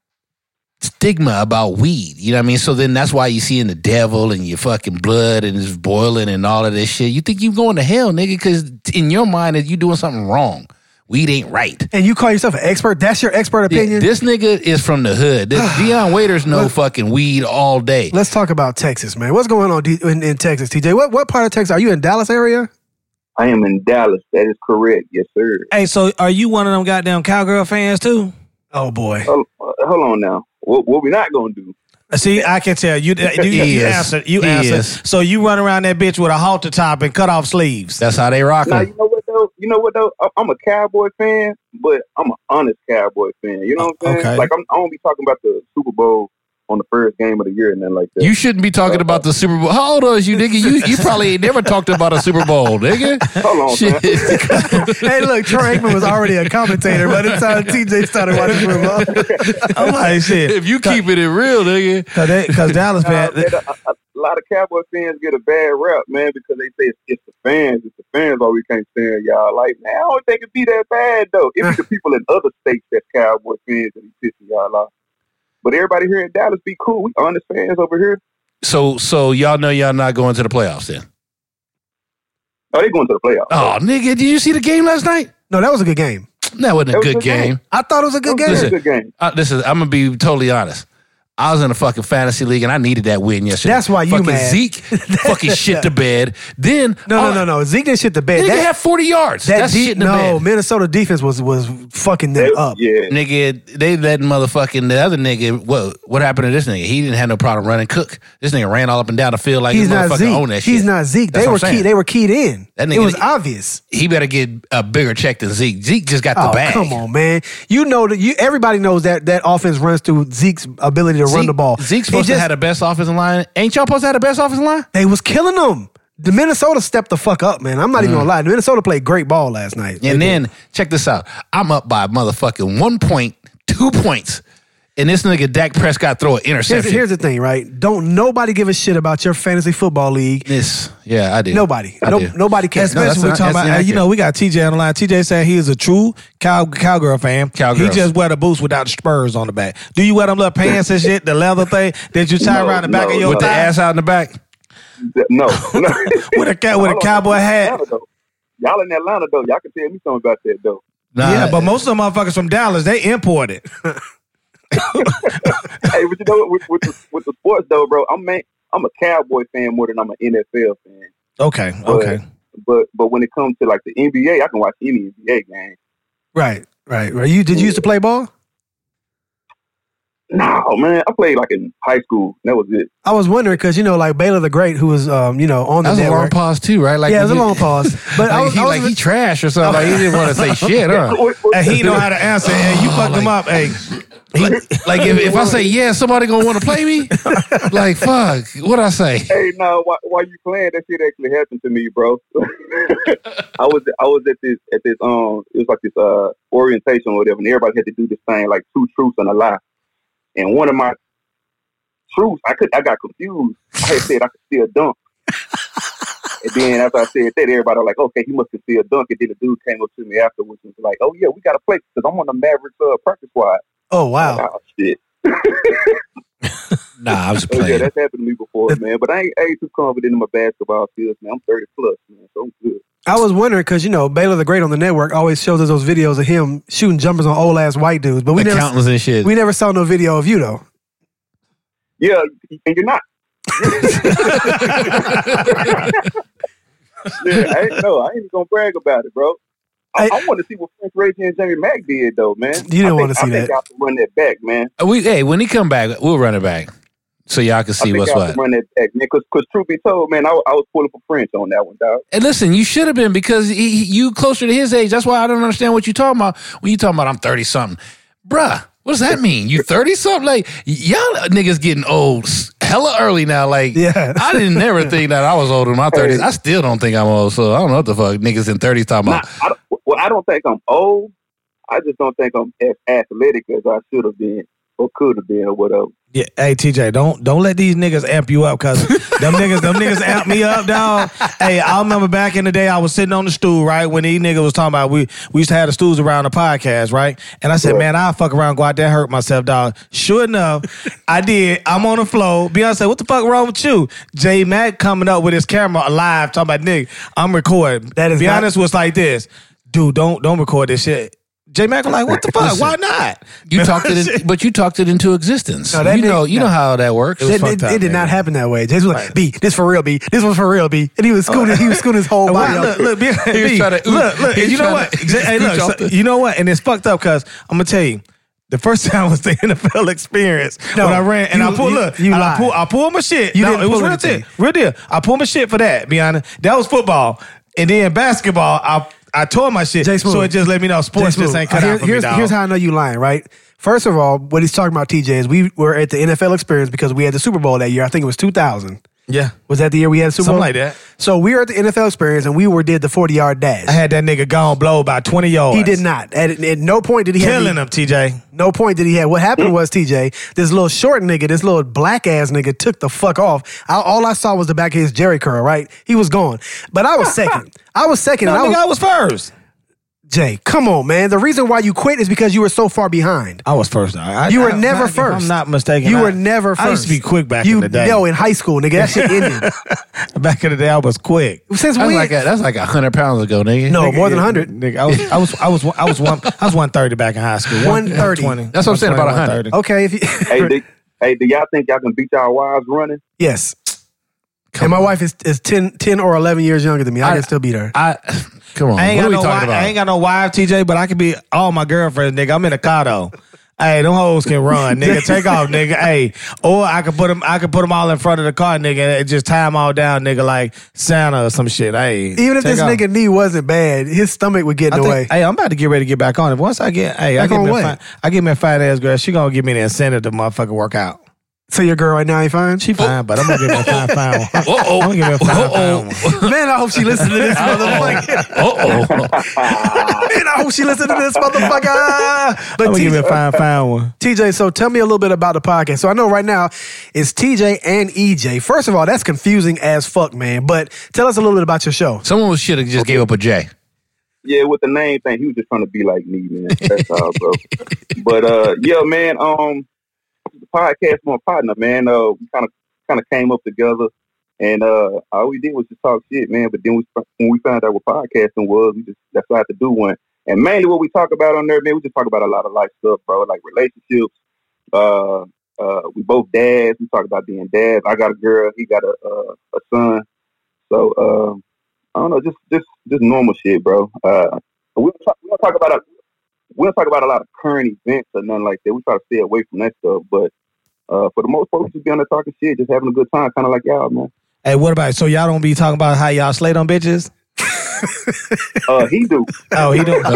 stigma about weed. You know what I mean? So then that's why you see in the devil and your fucking blood and it's boiling and all of this shit. You think you're going to hell, nigga, because in your mind you doing something wrong. Weed ain't right. And you call yourself an expert? That's your expert opinion? Yeah, this nigga is from the hood. Dion Waiters know fucking weed all day. Let's talk about Texas, man. What's going on in Texas, TJ? What part of Texas? Are you in Dallas area? I am in Dallas. That is correct. Yes, sir. Hey, so are you one of them goddamn cowgirl fans too? Oh, boy. Hold on now. What we not going to do? See, I can tell you answered. You answered. So you run around that bitch with a halter top and cut off sleeves. That's how they rock them. You know what though? I'm a Cowboy fan, but I'm an honest Cowboy fan. You know what I'm saying? Okay. Like I won't be talking about the Super Bowl on the first game of the year and then like that. You shouldn't be talking about the Super Bowl. How old are you, nigga? You probably ain't never talked about a Super Bowl, nigga. Hold on, Shit. Hey, look, Troy Aikman was already a commentator by the time TJ started watching Super Bowl. I'm like, shit. If you keep it real, nigga. Because Dallas fan. A lot of Cowboy fans get a bad rap, man, because they say it's the fans. It's the fans why we can't stand y'all. Like, man, I don't think it'd be that bad, though. It's the people in other states that's Cowboy fans that be pissing y'all off. But everybody here in Dallas be cool. We honest fans over here. So y'all know y'all not going to the playoffs then? Oh, they going to the playoffs. Oh, nigga, did you see the game last night? No, that was a good game. That wasn't a good game. I thought it was a good game. Listen, I'm going to be totally honest. I was in a fucking fantasy league and I needed that win yesterday. That's why you fucking mad. Zeke fucking shit the bed. Then No. Zeke didn't shit the bed. Nigga had 40 yards. That's shit in the bed. No, Minnesota defense was fucking them up. Yeah. Nigga, they let the other nigga, what happened to this nigga? He didn't have no problem running Cook. This nigga ran all up and down the field like he's this not motherfucker Zeke. owned that shit. He's not Zeke. That's They were keyed in. That nigga, it was obvious. He better get a bigger check than Zeke. Zeke just got the bag. Come on, man. You know that everybody knows that offense runs through Zeke's ability to run the ball. Zeke's supposed to have the best offensive line. Ain't y'all supposed to have the best offensive line? They was killing them. The Minnesota stepped the fuck up, man. I'm not even gonna lie. Minnesota played great ball last night. And then, check this out. I'm up by a motherfucking 1 point, 2 points. And this nigga Dak Prescott throw an interception. Here's the thing, right? Don't nobody give a shit about your fantasy football league. Yeah, I do. Nobody. I do. Nobody cares. Especially we're talking about, we got TJ on the line. TJ saying he is a true cowgirl fan. He just wear the boots without the spurs on the back. Do you wear them little pants and shit, the leather thing that you tie around the back of your with thigh? the ass out in the back? No. with a cowboy hat. Y'all in Atlanta, though. Y'all can tell me something about that, though. Nah, yeah, but most of the motherfuckers from Dallas, they imported. Hey, but you know what? With the sports though, bro, I'm a Cowboy fan more than I'm an NFL fan. Okay. But when it comes to like the NBA, I can watch any NBA game. Right. Did you used to play ball? No, man. I played like in high school. That was it. I was wondering because like Baylor the Great, who was on the network. That was a long pause too, right? Like it was a long pause. But he trash or something. Like he didn't want to say shit, huh? And he know how to answer. And you fucked him up. Hey, like if I say somebody gonna want to play me. Like fuck, what I say? Hey, no, while you playing, that shit actually happened to me, bro. I was at this it was like this orientation or whatever, and everybody had to do this thing like 2 truths and a lie. And one of my truths, I got confused. I had said I could still dunk. And then after I said that, everybody was like, okay, he must have still dunk. And then the dude came up to me afterwards and was like, oh yeah, we got to play because I'm on the Mavericks practice squad. Oh wow. Like, oh shit. Nah, I was playing. Yeah, that's happened to me before, man. But I ain't too confident in my basketball skills, man. I'm 30 plus, man, so I'm good. I was wondering because Baylor the Great on the network always shows us those videos of him shooting jumpers on old ass white dudes, but we never saw no video of you though. Yeah, and you're not. Yeah, I ain't even gonna brag about it, bro. I want to see what Prince Reggie and Jamie Mack did, though, man. You didn't want to see that. I think y'all can run that back, man. When he come back, we'll run it back so y'all can see what's what. Run that back, man. Because truth be told, man, I was pulling for Prince on that one, dog. And listen, you should have been because you closer to his age. That's why I don't understand what you talking about when you talking about I'm 30 something, bruh. What does that mean? You 30 something? Like y'all niggas getting old hella early now. Like I didn't never think that I was old in my 30s. I still don't think I'm old. So I don't know what the fuck niggas in 30s talking about. I don't think I'm old. I just don't think I'm as athletic as I should have been or could have been or whatever. Yeah, hey TJ, don't let these niggas amp you up because them niggas amp me up, dog. Hey, I remember back in the day I was sitting on the stool, right, when these niggas was talking about we used to have the stools around the podcast, right? And I said, man, I'll fuck around, go out there and hurt myself, dog. Sure enough, I did. I'm on the floor. Beyonce, what the fuck wrong with you? J Mac coming up with his camera live talking about, nigga, I'm recording. That is Beyonce was like this. Dude, don't record this shit. J Mac was like, what the fuck? Listen, why not? You talked it into existence. No, you know how that works. It did not happen that way. Jason was like, B, this for real, B. This was for real, B. And he was scooting his whole body up. Look, B, look, you know what? Hey, look, you know what? And it's fucked up because I'm gonna tell you, the first time was the NFL experience when I ran and I pulled my shit. It was real deal. I pulled my shit for that. Be honest, that was football, and then basketball. I tore my shit, so it just let me know sports just ain't cut out for me, dog. Here's how I know you lying, right? First of all, what he's talking about, TJ, is we were at the NFL experience because we had the Super Bowl that year. I think it was 2000. Yeah. Was that the year we had the Super Bowl? Something like that. So we were at the NFL experience and we did the 40-yard dash. I had that nigga gone blow by 20 yards. He did not. At no point did he killing him, TJ. No point did he have. What happened was, TJ, this little short nigga, this little black ass nigga took the fuck off. All I saw was the back of his Jerry curl, right? He was gone. But I was second. I was first. Jay, come on, man. The reason why you quit is because you were so far behind. I was first. You were never first. If I'm not mistaken. You were never first. I used to be quick back in the day. Yo, in high school, nigga. That shit ended. Back in the day, I was quick. Since when? That's like 100 pounds ago, nigga. No, more than 100. Nigga, I was 130 back in high school. 130. That's what I'm saying, about 100. Okay. Hey, do y'all think y'all can beat y'all wives running? Yes. And my wife is 10 or 11 years younger than me. I can still beat her. Come on. I ain't got no wife, TJ, but I can be all my girlfriends, nigga. I'm in a car though. Hey, them hoes can run, nigga. Take off, nigga. Hey, or I could put them all in front of the car, nigga, and just tie them all down, nigga, like Santa or some shit. Hey, even if this nigga knee wasn't bad, his stomach would get in the way. Hey, I'm about to get ready to get back on it. Once I get, I get me a fat ass girl. She gonna give me the incentive to motherfucking work out. So your girl right now ain't fine? She fine, but I'm gonna give her a fine one. I'm gonna give her a fine one. Man, I hope she listens to this motherfucker. Man, I hope she listens to this motherfucker. But I'm gonna give her a fine one. TJ, so tell me a little bit about the podcast. So I know right now it's TJ and EJ. First of all, that's confusing as fuck, man. But tell us a little bit about your show. Someone should have just gave up a J. Yeah, with the name thing, he was just trying to be like me, man. That's all, bro. But yeah, man. The podcast, my partner, man. We kind of came up together, and all we did was just talk shit, man. But then when we found out what podcasting was, we just decided to do one. And mainly what we talk about on there, man, we just talk about a lot of life stuff, bro, like relationships. We both dads. We talk about being dads. I got a girl. He got a son. So I don't know, just normal shit, bro. We don't talk about a lot of current events or nothing like that. We try to stay away from that stuff. But for the most part, we just be on there talking shit, just having a good time, kind of like y'all, man. Hey, what about, so y'all don't be talking about how y'all slate on bitches? He do. Oh, he do.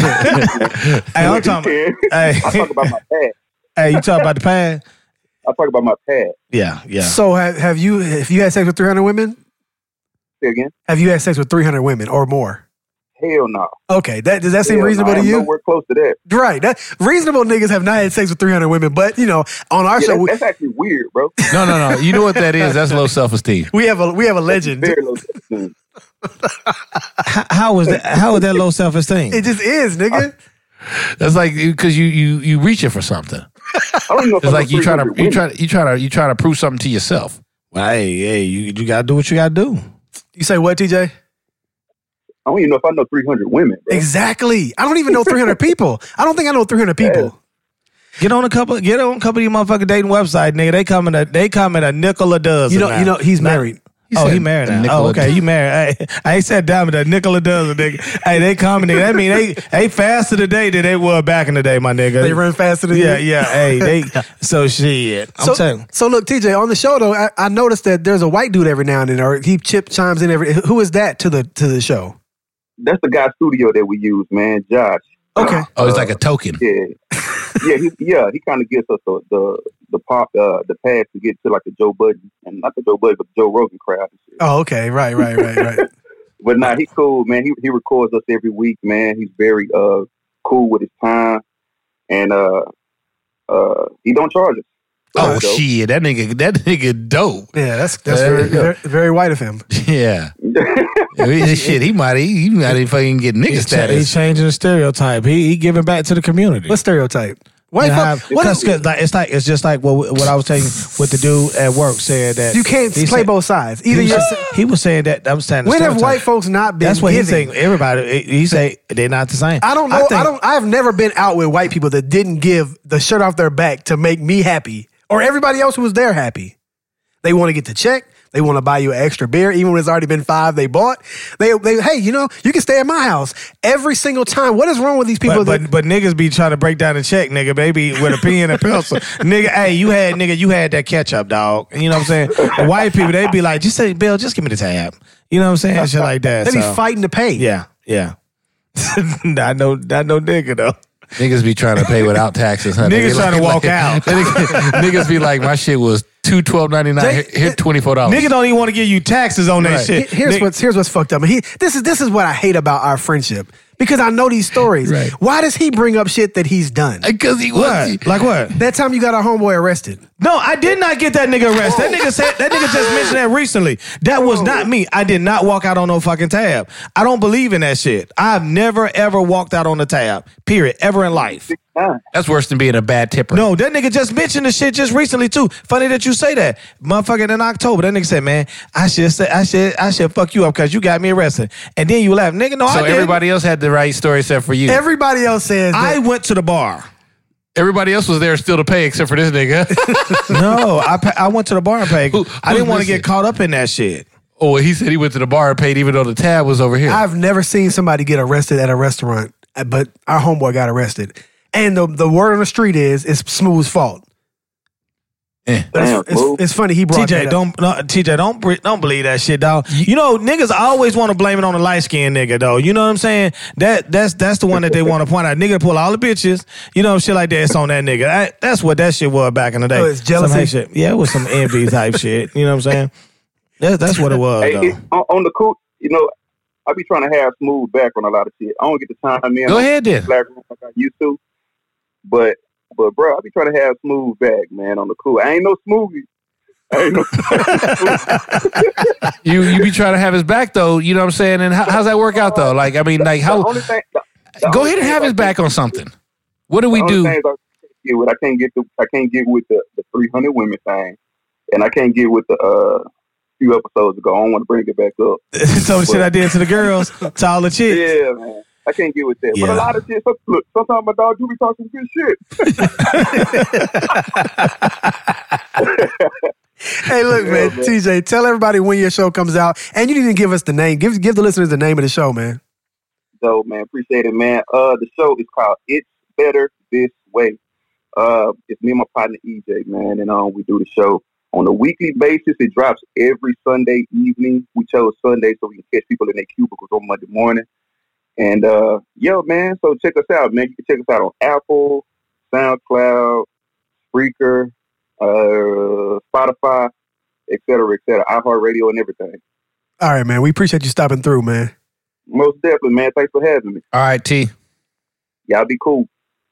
Hey, I'm talking. Hey, I talk about my past. Hey, you talk about the past? I talk about my past. Yeah. So have you had sex with 300 women? Say again? Have you had sex with 300 women or more? Hell no. Okay, does that seem reasonable to you? Nowhere close to that. Right. Reasonable niggas have not had sex with 300 women, but on our show, that's actually weird, bro. No. You know what that is? That's low self-esteem. we have a legend. Very low self-esteem. How is that low self-esteem? It just is, nigga. That's like because you reaching for something. I don't know if it's like you try to prove something to yourself. Well, hey, you gotta do what you gotta do. You say what, TJ? I don't even know if I know 300 women, bro. Exactly. I don't even know 300 people. I don't think I know 300 people. Yeah. Get on a couple of your motherfucking dating website, nigga. They come at a nickel a dozen. You know, he's married. He married now. Oh, okay, you married. Hey, I ain't sat down with a nickel a dozen, nigga. Hey, they coming, nigga. That mean they faster today than they were back in the day, my nigga. They run faster than you. Yeah. Hey, so shit. I'm saying. So look, TJ, on the show though, I noticed that there's a white dude every now and then, or he chimes in every. Who is that to the show? That's the guy's studio that we use, man. Josh. Okay. It's like a token. Yeah. He kind of gives us the pass to get to like the Joe Budden, and not the Joe Budden, but the Joe Rogan crowd and shit. Oh, okay. Right. But nah, he's cool, man. He records us every week, man. He's very cool with his time, and he don't charge us. Oh shit, that nigga dope. Yeah, that's very, very white of him. Yeah. Shit, he might fucking get nigga status. He's changing the stereotype. He giving back to the community. What stereotype? It's just like what I was saying with the dude at work said that you can't play both sides. Either he was saying that I'm saying. When have white folks not been? That's what he's saying. Everybody, he say they're not the same. I don't know. I've never been out with white people that didn't give the shirt off their back to make me happy or everybody else who was there happy. They want to get the check. They want to buy you an extra beer, even when it's already been 5 they bought. They hey, you can stay at my house every single time. What is wrong with these people? But niggas be trying to break down the check, nigga, baby, with a pen and a pencil. Nigga, hey, you had that ketchup, dog. You know what I'm saying? The white people, they be like, just say, Bill, just give me the tab. You know what I'm saying? Shit like that. They be fighting to pay. Yeah. Not no nigga, though. Niggas be trying to pay without taxes, huh? Niggas trying to walk out. Niggas be like, my shit was $12.99. Here, $24. Niggas don't even want to give you taxes on that shit. Here's what's fucked up. This is what I hate about our friendship. Because I know these stories. Right. Why does he bring up shit that he's done? Because he was. Like what? That time you got our homeboy arrested. No, I did not get that nigga arrested. That nigga just mentioned that recently. That was not me. I did not walk out on no fucking tab. I don't believe in that shit. I've never ever walked out on the tab. Period. Ever in life. That's worse than being a bad tipper. No, that nigga just mentioned the shit just recently too. Funny that you say that. Motherfucker, in October, that nigga said, man, I should fuck you up because you got me arrested. And then you laugh. Nigga, no, I didn't. So everybody else had the right story except for you. Everybody else says that. I went to the bar. Everybody else was there still to pay except for this nigga. No, I went to the bar and paid. I didn't want to get caught up in that shit. Oh, he said he went to the bar and paid even though the tab was over here. I've never seen somebody get arrested at a restaurant, but our homeboy got arrested. And the word on the street is it's Smooth's fault. But it's funny he brought TJ, that up. don't believe that shit, dog. You know, niggas always want to blame it on the light skinned nigga, though. You know what I'm saying? That's the one that they want to point out. Nigga pull all the bitches, you know, shit like that. It's on that nigga. That's what that shit was back in the day. Oh, it's jealousy. Shit. Yeah, it was some envy type shit. You know what I'm saying? That's what it was. Hey, though. on the cool, you know, I be trying to have smooth back on a lot of shit. I don't get the time in. Go ahead, then. Black room like I used to, but bro, I be trying to have smooth back, man, on the cool. I ain't no smoothie. You be trying to have his back though, you know what I'm saying? And how's that work out though? Like, I mean, like how? Go ahead and have his back on something. What do we do? I can't get with the 300 women thing, and I can't get with the few episodes ago. I don't want to bring it back up. So the shit I did to the girls, to all the chicks. Yeah, man. I can't get with that. Yeah. But a lot of shit, look, sometimes my dog do be talking good shit. Hey, look, man, TJ, tell everybody when your show comes out. And you need to give us the name. Give the listeners the name of the show, man. So, man, appreciate it, man. The show is called It's Better This Way. It's me and my partner, EJ, man. And we do the show on a weekly basis. It drops every Sunday evening. We chose Sunday so we can catch people in their cubicles on Monday morning. And, yo, man, so check us out, man. You can check us out on Apple, SoundCloud, Spreaker, Spotify, et cetera, iHeartRadio and everything. All right, man. We appreciate you stopping through, man. Most definitely, man. Thanks for having me. All right, T. Y'all be cool.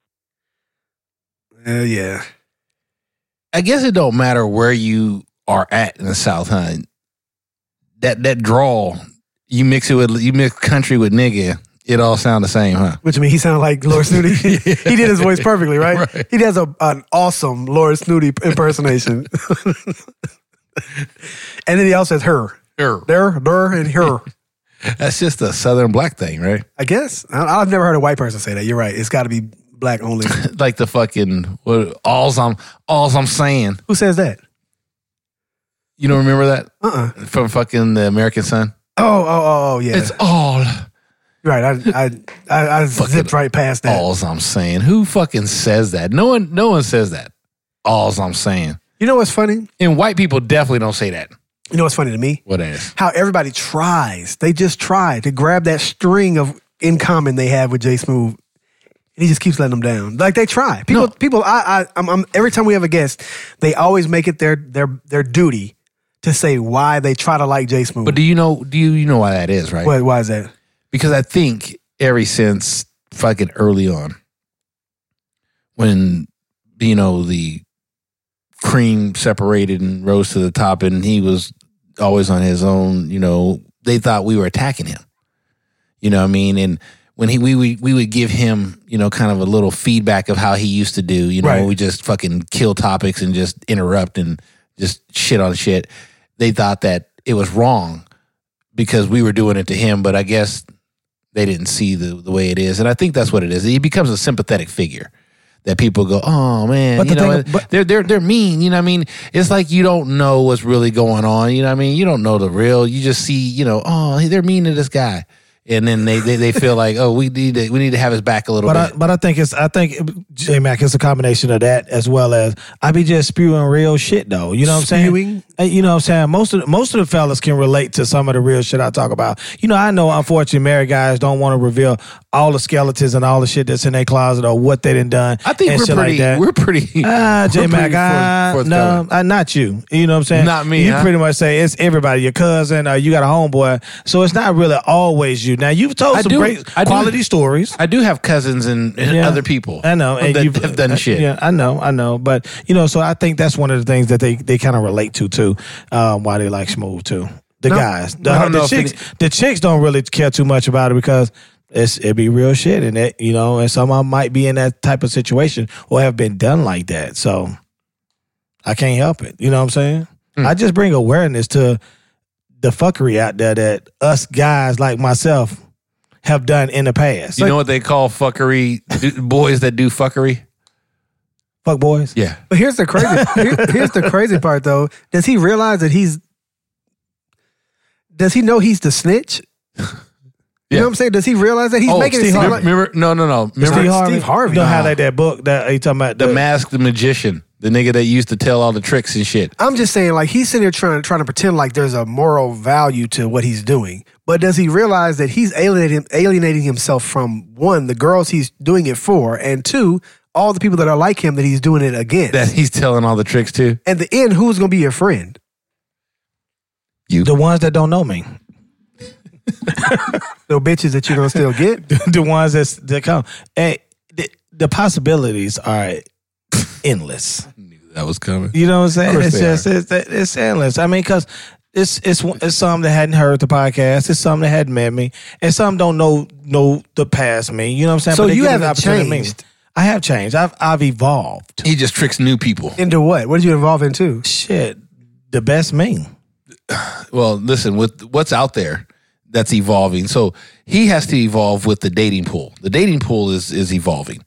Yeah. I guess it don't matter where you are at in the South, huh? That drawl, you mix country with nigga, it all sound the same, huh? Which I mean, he sounded like Lord Snooty. He did his voice perfectly, right? He does an awesome Lord Snooty impersonation. And then he also says her. Der, and her. That's just a Southern black thing, right? I guess. I've never heard a white person say that. You're right. It's got to be black only. Like the fucking all's I'm saying. Who says that? You don't remember that? From fucking The American Son? Oh, yeah. It's all. Right. I zipped right past that. All's I'm saying. Who fucking says that? No one says that. All's I'm saying. You know what's funny? And white people definitely don't say that. You know what's funny to me? What is? How everybody tries. They just try to grab that string of in common they have with Jay Smooth. And he just keeps letting them down. Like they try. People. I'm every time we have a guest, they always make it their duty to say why they try to like Jay Smooth. But do you know why that is, right? Why is that? Because I think ever since fucking early on, when the cream separated and rose to the top, and he was always on his own, they thought we were attacking him. You know what I mean? And when we would give him, kind of a little feedback of how he used to do, right. We just fucking kill topics and just interrupt and just shit on shit. They thought that it was wrong because we were doing it to him, but I guess they didn't see the way it is. And I think that's what it is. He becomes a sympathetic figure that people go, oh man, they're mean. You know what I mean? It's like you don't know what's really going on. You know what I mean? You don't know the real. You just see, oh, they're mean to this guy. And then they feel like, oh, we need to have his back a little bit. But I think J Mac, it's a combination of that as well as I be just spewing real shit though. You know what I'm saying? Spewing? You know what I'm saying? Most of the fellas can relate to some of the real shit I talk about. I know unfortunately married guys don't want to reveal all the skeletons and all the shit that's in their closet or what they done. I think we're pretty J Mac, no, not you. You know what I'm saying? Not me. You pretty much say it's everybody, your cousin, or you got a homeboy. So it's not really always you. Now you've told some great quality stories. I do have cousins and other people. I know, and that have done shit. Yeah, I know. But so I think that's one of the things that they kind of relate to too. Why they like Smooth too. Guys, the chicks don't really care too much about it because it be real shit, and it and some of them might be in that type of situation or have been done like that. So I can't help it. You know what I'm saying? I just bring awareness to the fuckery out there that us guys like myself have done in the past. You know what they call fuckery? Boys that do fuckery? Fuck boys? Yeah. But here's the crazy part though. Does he realize that does he know he's the snitch? You know what I'm saying? Does he realize that he's making it seem like... No. Remember Steve Harvey? Harvey. Don't highlight that book that you talking about. The Masked Magician. The nigga that used to tell all the tricks and shit. I'm just saying, like, he's sitting there trying to pretend like there's a moral value to what he's doing. But does he realize that he's alienating himself from, one, the girls he's doing it for, and two, all the people that are like him that he's doing it against? That he's telling all the tricks to? At the end, who's going to be your friend? You. The ones that don't know me. The bitches that you're going to still get? The ones that come. Hey, the possibilities are endless. I knew that was coming. You know what I'm saying? It's endless. I mean, because it's some that hadn't heard the podcast. It's some that hadn't met me, and some don't know the past me. You know what I'm saying? So but you haven't changed. I have changed. I've evolved. He just tricks new people. Into what? What did you evolve into? Shit, the best me. Well, listen, with what's out there that's evolving. So he has to evolve with the dating pool. The dating pool is evolving.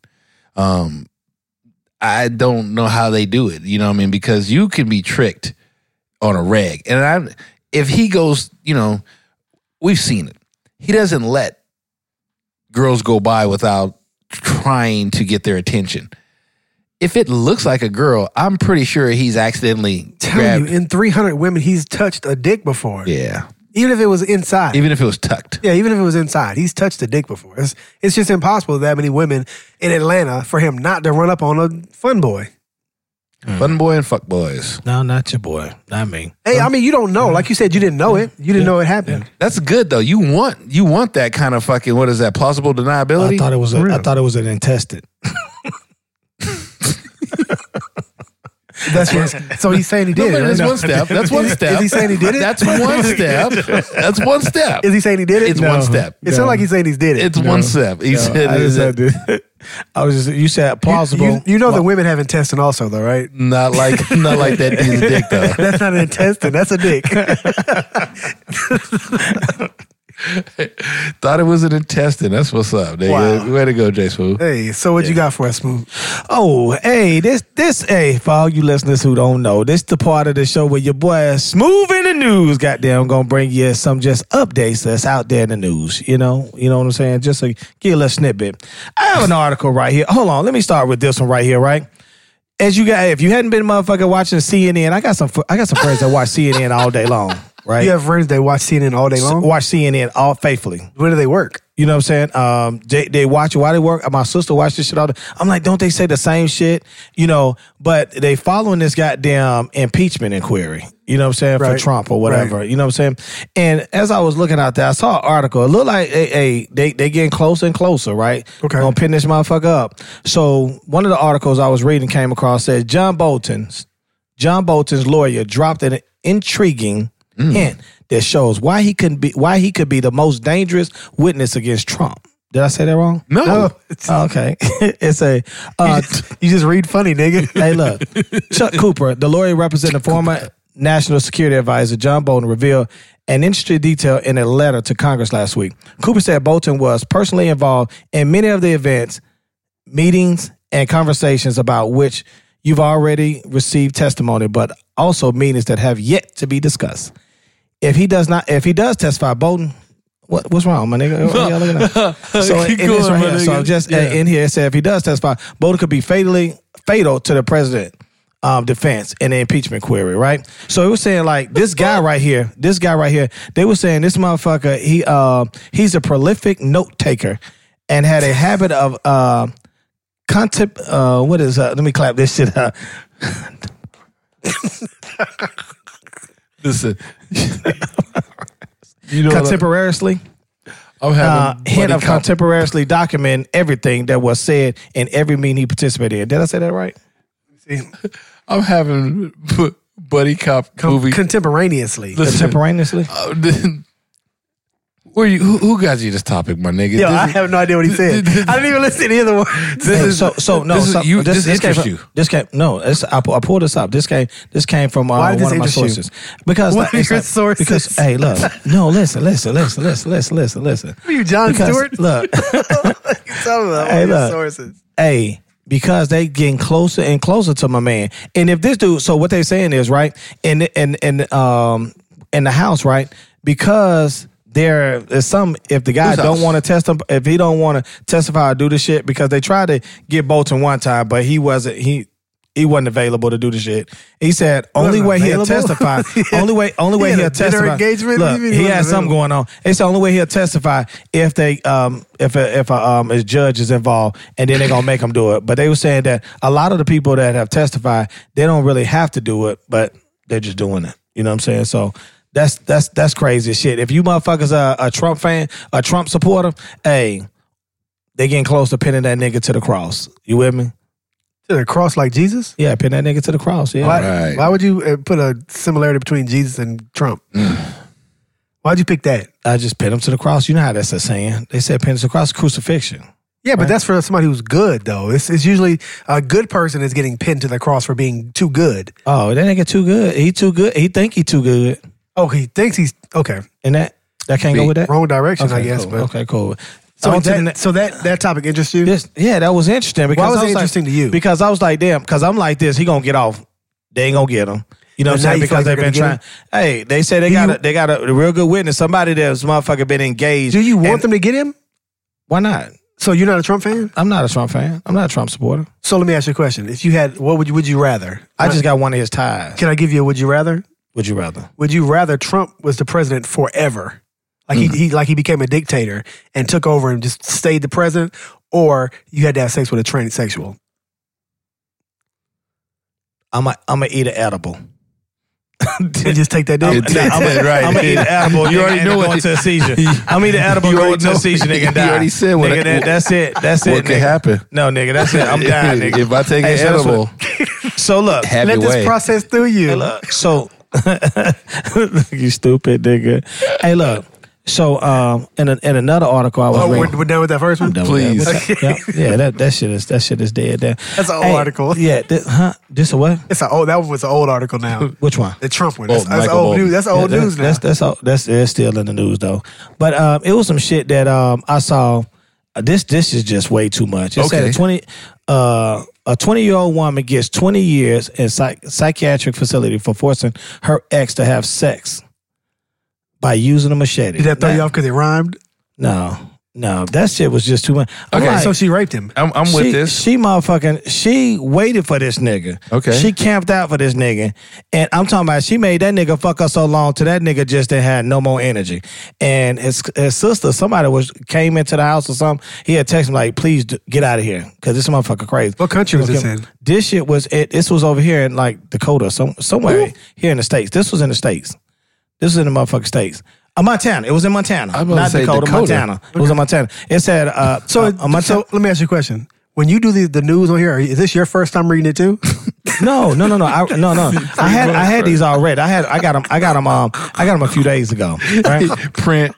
I don't know how they do it. You know what I mean? Because you can be tricked on a reg. And if he goes, you know, we've seen it. He doesn't let girls go by without trying to get their attention. If it looks like a girl, I'm pretty sure he's accidentally grabbed. In 300 women, he's touched a dick before. Yeah. Even if it was inside. Even if it was tucked. Yeah, even if it was inside. He's touched a dick before. It's just impossible that many women in Atlanta for him not to run up on a fun boy. Fun boy and fuck boys. No, not your boy. Not me. Hey, I mean, you don't know. Like you said, you didn't know it. You didn't know it happened. That's good though. You want that kind of fucking, what is that, plausible deniability? I thought it was an intestine. So he's saying he did it. That's right? one step. That's one step. Is he saying he did it? That's one step. That's one step. Is he saying he did it? It's one step. It sounds like he's saying he did it. It's one step. He said, You said plausible. You know that women have intestine also, though, right? not like that dude's dick though. That's not an intestine. That's a dick. Thought it was an intestine. That's what's up. Wow. Way to go, J Smooth. Hey, so what you got for us, Smooth? Oh, hey, hey, for all you listeners who don't know, this the part of the show where your boy Smooth in the news, goddamn, gonna bring you some just updates that's out there in the news. You know what I'm saying? Just to give you a little snippet. I have an article right here. Hold on, let me start with this one right here, right? As you got, if you hadn't been motherfucking watching CNN, I got some friends that watch CNN all day long. Right? You have friends that watch CNN all day long? Watch CNN all faithfully. Where do they work? You know what I'm saying? They watch it while they work. My sister watched this shit all the time. I'm like, don't they say the same shit? You know, but they following this goddamn impeachment inquiry. You know what I'm saying? Right. For Trump or whatever. Right. You know what I'm saying? And as I was looking out there, I saw an article. It looked like they getting closer and closer, right? Okay. Gonna pin this motherfucker up. So one of the articles I was reading came across said John Bolton's lawyer dropped an intriguing hint that shows why he could be the most dangerous witness against Trump. Did I say that wrong? No. Oh, okay. It's you just read funny, nigga. Hey, look. Chuck Cooper, the lawyer representing former National Security Advisor John Bolton, revealed an interesting detail in a letter to Congress last week. Cooper said Bolton was personally involved in many of the events, meetings, and conversations about which you've already received testimony, but also meetings that have yet to be discussed. If he does testify, Bolton, what's wrong, my nigga? What y'all looking at? So in this right here, so just in here, it said if he does testify, Bolton could be fatal to the president defense in the impeachment query, right? So it was saying like this guy right here, they were saying this motherfucker, he's a prolific note taker and had a habit of let me clap this shit up. Listen, contemporaneously. I'm having hint of contemporaneously documenting everything that was said in every meeting he participated in. Did I say that right? I'm having buddy cop movie Contemporaneously. Contemporaneously. Who got you this topic, my nigga? Yo, I have no idea what he said. I didn't even listen to any of the words. This interests you. I pulled this up. This came from one of my sources. Because one of your sources. Because hey, look, no, listen. Are you John Stewart? Look, you talking about hey, your look, sources. Hey. Because they getting closer and closer to my man, and if this dude, so what they saying is right in the House, right? Because there is some, if the guy don't want to testify, if he don't want to testify or do the shit, because they tried to get Bolton one time, but he wasn't. He wasn't available to do the shit. He said only way he'll testify. Only way he'll testify. Engagement? Look, he had something going on. It's the only way he'll testify if they if a judge is involved, and then they're gonna make him do it. But they were saying that a lot of the people that have testified, they don't really have to do it, but they're just doing it. You know what I'm saying? So that's crazy as shit. If you motherfuckers are a Trump fan, a Trump supporter, hey, they getting close to pinning that nigga to the cross. You with me? To the cross like Jesus? Yeah, pin that nigga to the cross. Yeah. Why would you put a similarity between Jesus and Trump? Why'd you pick that? I just pin him to the cross. You know how that's a saying. They said pin to the cross, crucifixion. Yeah, but that's for somebody who's good, though. It's usually a good person is getting pinned to the cross for being too good. Oh, that nigga too good. He too good. He think he too good. Oh, he thinks he's okay. And that can't go with that? Wrong direction, okay, I guess. Cool. But okay, cool. So that topic interests you? Yeah, that was interesting. Because why was it interesting to you? Because I was like, damn, because I'm like this, he gonna get off. They ain't gonna get him. You know what I'm saying? Because they've been trying. Hey, they say they got a real good witness. Somebody that's motherfucker been engaged. Do you want them to get him? Why not? So you're not a Trump fan? I'm not a Trump fan. I'm not a Trump supporter. So let me ask you a question. If you had, what would you rather? I just got one of his ties. Can I give you a would you rather? Would you rather? Would you rather Trump was the president forever? Like he became a dictator and took over and just stayed the president, or you had to have sex with a transsexual? I'm gonna eat an edible. And just take that dick? I'm gonna eat an edible. You already know it. Into a seizure. I'm gonna eat an edible. Go into a seizure, nigga. Die. You already said what. Nigga, that's it. That's it. What could happen? No, nigga, that's it. I'm dying, nigga. If I take an edible, so look, let this process through you. Hey, look, so you stupid nigga. Hey, look. So, in another article I was reading. We're done with that first one? Please. Yeah, that shit is dead there. That's an old article. Yeah, this a what? That was an old article now. Which one? The Trump one. That's old news. That's old news now. That's still in the news though. But it was some shit that I saw. This is just way too much. It said a 20-year-old woman gets 20 years in psychiatric facility for forcing her ex to have sex by using a machete. Did that throw you off because it rhymed? No, that shit was just too much. Okay, like, so she raped him. I'm with this. She waited for this nigga. Okay. She camped out for this nigga. And I'm talking about she made that nigga fuck her so long till that nigga just didn't have no more energy. And his sister, somebody came into the house or something. He had texted him like, please get out of here. Because this motherfucker crazy. What country was this in? This shit was, this was over here in like Dakota, somewhere here in the States. This was in the States. This was in the motherfucking States. Montana. It was in Montana. Not Dakota, Montana. It was in Montana. It said, So let me ask you a question. When you do the news on here, is this your first time reading it too? No. I had these already. I got them a few days ago. Right? Print.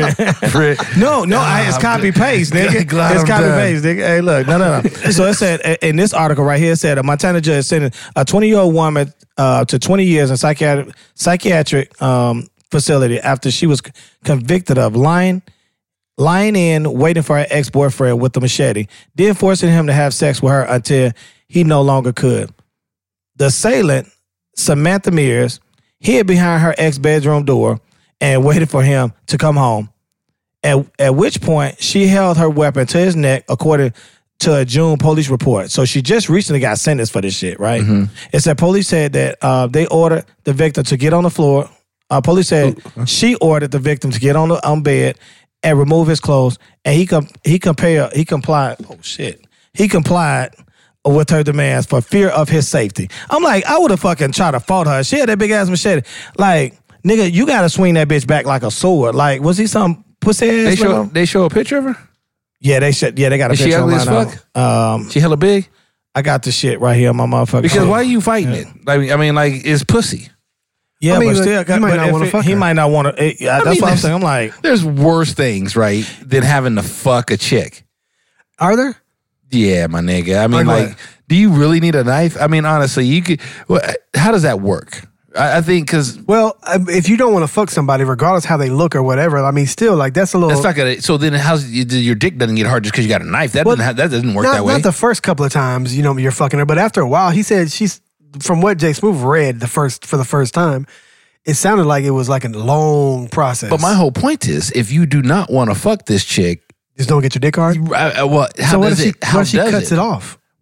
No. It's copy paste, nigga. It's copy paste, nigga. Hey, look, no. So it said in this article right here, it said a Montana judge sentenced a 20-year-old woman to 20 years in psychiatric facility after she was convicted of lying in, waiting for her ex-boyfriend with a machete, then forcing him to have sex with her until he no longer could. The assailant, Samantha Mears, hid behind her ex-bedroom door and waited for him to come home, at which point she held her weapon to his neck, according to a June police report. So she just recently got sentenced for this shit, right? Mm-hmm. It said police said that they ordered the victim to get on the floor. Police said she ordered the victim to get on bed and remove his clothes, and he complied. Oh shit! He complied with her demands for fear of his safety. I'm like, I would have fucking tried to fault her. She had that big ass machete. Like, nigga, you gotta swing that bitch back like a sword. Like, was he some pussy ass? They show a picture of her. Yeah, they got a picture. She ugly as fuck. She hella big. I got the shit right here on my motherfucker. Because why are you fighting it? I mean, it's pussy. Yeah, but still, he might not want to fuck her. He might not want to. That's what I'm saying. I'm like, there's worse things, right, than having to fuck a chick. Are there? Yeah, my nigga. I mean, like, do you really need a knife? I mean, honestly, you could. How does that work? I think because if you don't want to fuck somebody, regardless how they look or whatever, I mean, still like that's a little. That's not gonna. So then, how's your dick doesn't get hard just because you got a knife? That doesn't work that way. Not the first couple of times, you're fucking her, but after a while, he said she's. From what Jay Smooth read for the first time, it sounded like it was like a long process. But my whole point is, if you do not want to fuck this chick, just don't get your dick hard. How does she cuts it off?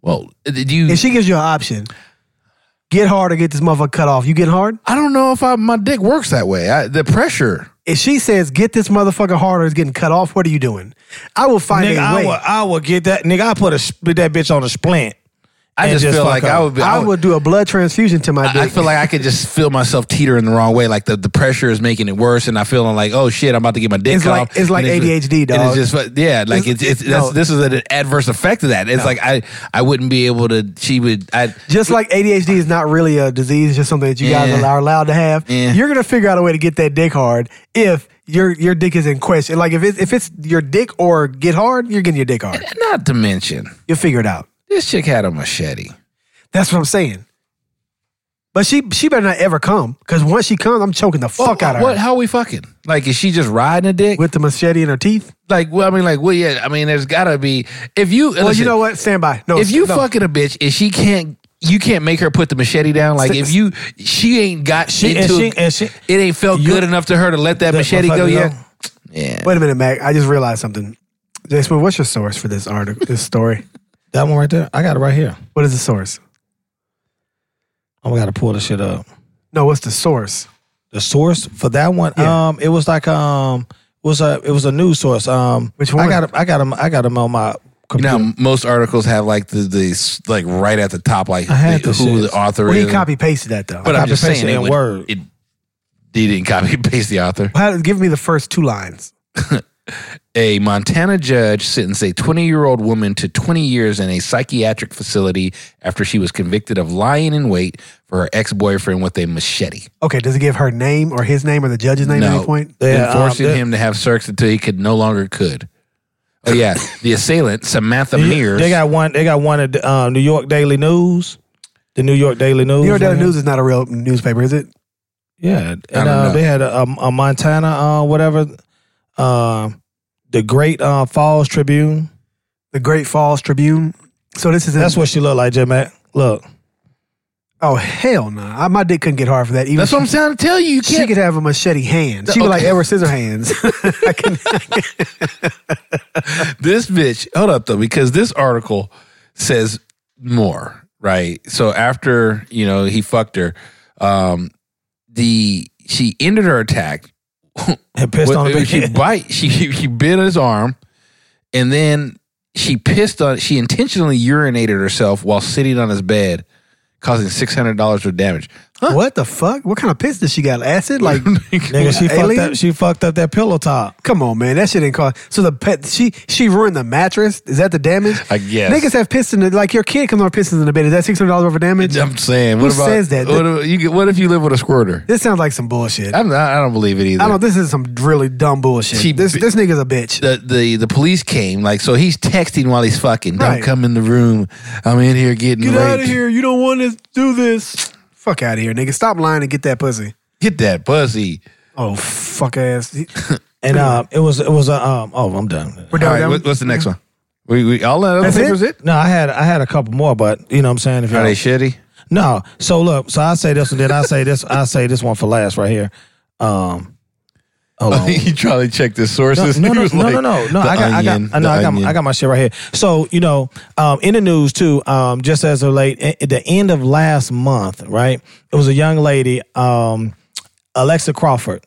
Well, did you? If she gives you an option, get hard or get this motherfucker cut off, you get hard? I don't know if my dick works that way. The pressure. If she says, get this motherfucker hard or it's getting cut off, what are you doing? I will find a way. I will get that. Nigga, I put that bitch on a splint. I just feel like I would do a blood transfusion to my dick. I feel like I could just feel myself teetering the wrong way. Like the pressure is making it worse, and I feeling like, oh shit, I'm about to get my dick cut off. It's like ADHD, dog. It's just this is an adverse effect of that. It's like I wouldn't be able to. Just like ADHD is not really a disease, it's just something that you guys are allowed to have. Yeah. You're gonna figure out a way to get that dick hard if your dick is in question. Like if it's your dick or get hard, you're getting your dick hard. Not to mention, you'll figure it out. This chick had a machete. That's what I'm saying. But she better not ever come, because once she comes, I'm choking the fuck out of her. How are we fucking? Like, is she just riding a dick with the machete in her teeth? Like, well, yeah. I mean, there's gotta be. If you well, you know what? Stand by. No, if you fucking a bitch, if she can't. You can't make her put the machete down. Like she ain't got it ain't felt good enough to her to let that machete go yet. Yeah. Wait a minute, Mac. I just realized something. Jason, what's your source for this article, this story? That one right there. I got it right here. What is the source? Oh, we got to pull this shit up. No, what's the source? The source for that one? Yeah. It was like it was a news source. Which one? I got them on my computer. You know, most articles have like the like right at the top, like who the author is. He copy pasted that though. But I'm just saying in Word. He didn't copy paste the author. Give me the first two lines. A Montana judge sentenced a 20-year-old woman to 20 years in a psychiatric facility after she was convicted of lying in wait for her ex-boyfriend with a machete. Okay, does it give her name or his name or the judge's name at any point? Forcing him to have sex until he could no longer could. Oh yeah, the assailant, Samantha Mears. They got one at New York Daily News. The New York Daily News. New York Daily News is not a real newspaper, is it? Yeah, and they had a Montana whatever. The Great Falls Tribune. The Great Falls Tribune. So this is that's what she looked like, Jim Mac. Look. Oh hell no! My dick couldn't get hard for that. Even that's what I'm trying to tell you. You can't. She could have a machete hand. She was like Edward Scissorhands. This bitch. Hold up though, because this article says more. Right. So after he fucked her, she ended her attack. And pissed on him. She bit his arm, and then she intentionally urinated herself while sitting on his bed, causing $600 of damage. Huh? What the fuck? What kind of piss did she got? Acid? Like, nigga, she fucked up that pillow top. Come on, man. That shit didn't cause. So she ruined the mattress? Is that the damage? I guess. Niggas have piss in it. Like your kid comes over pisses in the bed. Is that $600 worth of damage? I'm saying. Who says that? What if you live with a squirter? This sounds like some bullshit. I don't believe it either. This is some really dumb bullshit. This nigga's a bitch. The police came. Like, so he's texting while he's fucking. Don't come in the room. I'm in here getting raped. Get out of here. You don't want to do this. Fuck out of here, nigga. Stop lying and get that pussy. Get that pussy. Oh, fuck ass. And it was I'm done. We're done. All right, what's the next one? We all that other thing was it? No, I had a couple more, but you know what I'm saying? Are they shitty? No. So look, I say this and then I say this. I say this one for last right here. Hold on. You try to check the sources. No. I got my shit right here. So in the news too, just as of late, at the end of last month, right? It was a young lady, Alexa Crawford,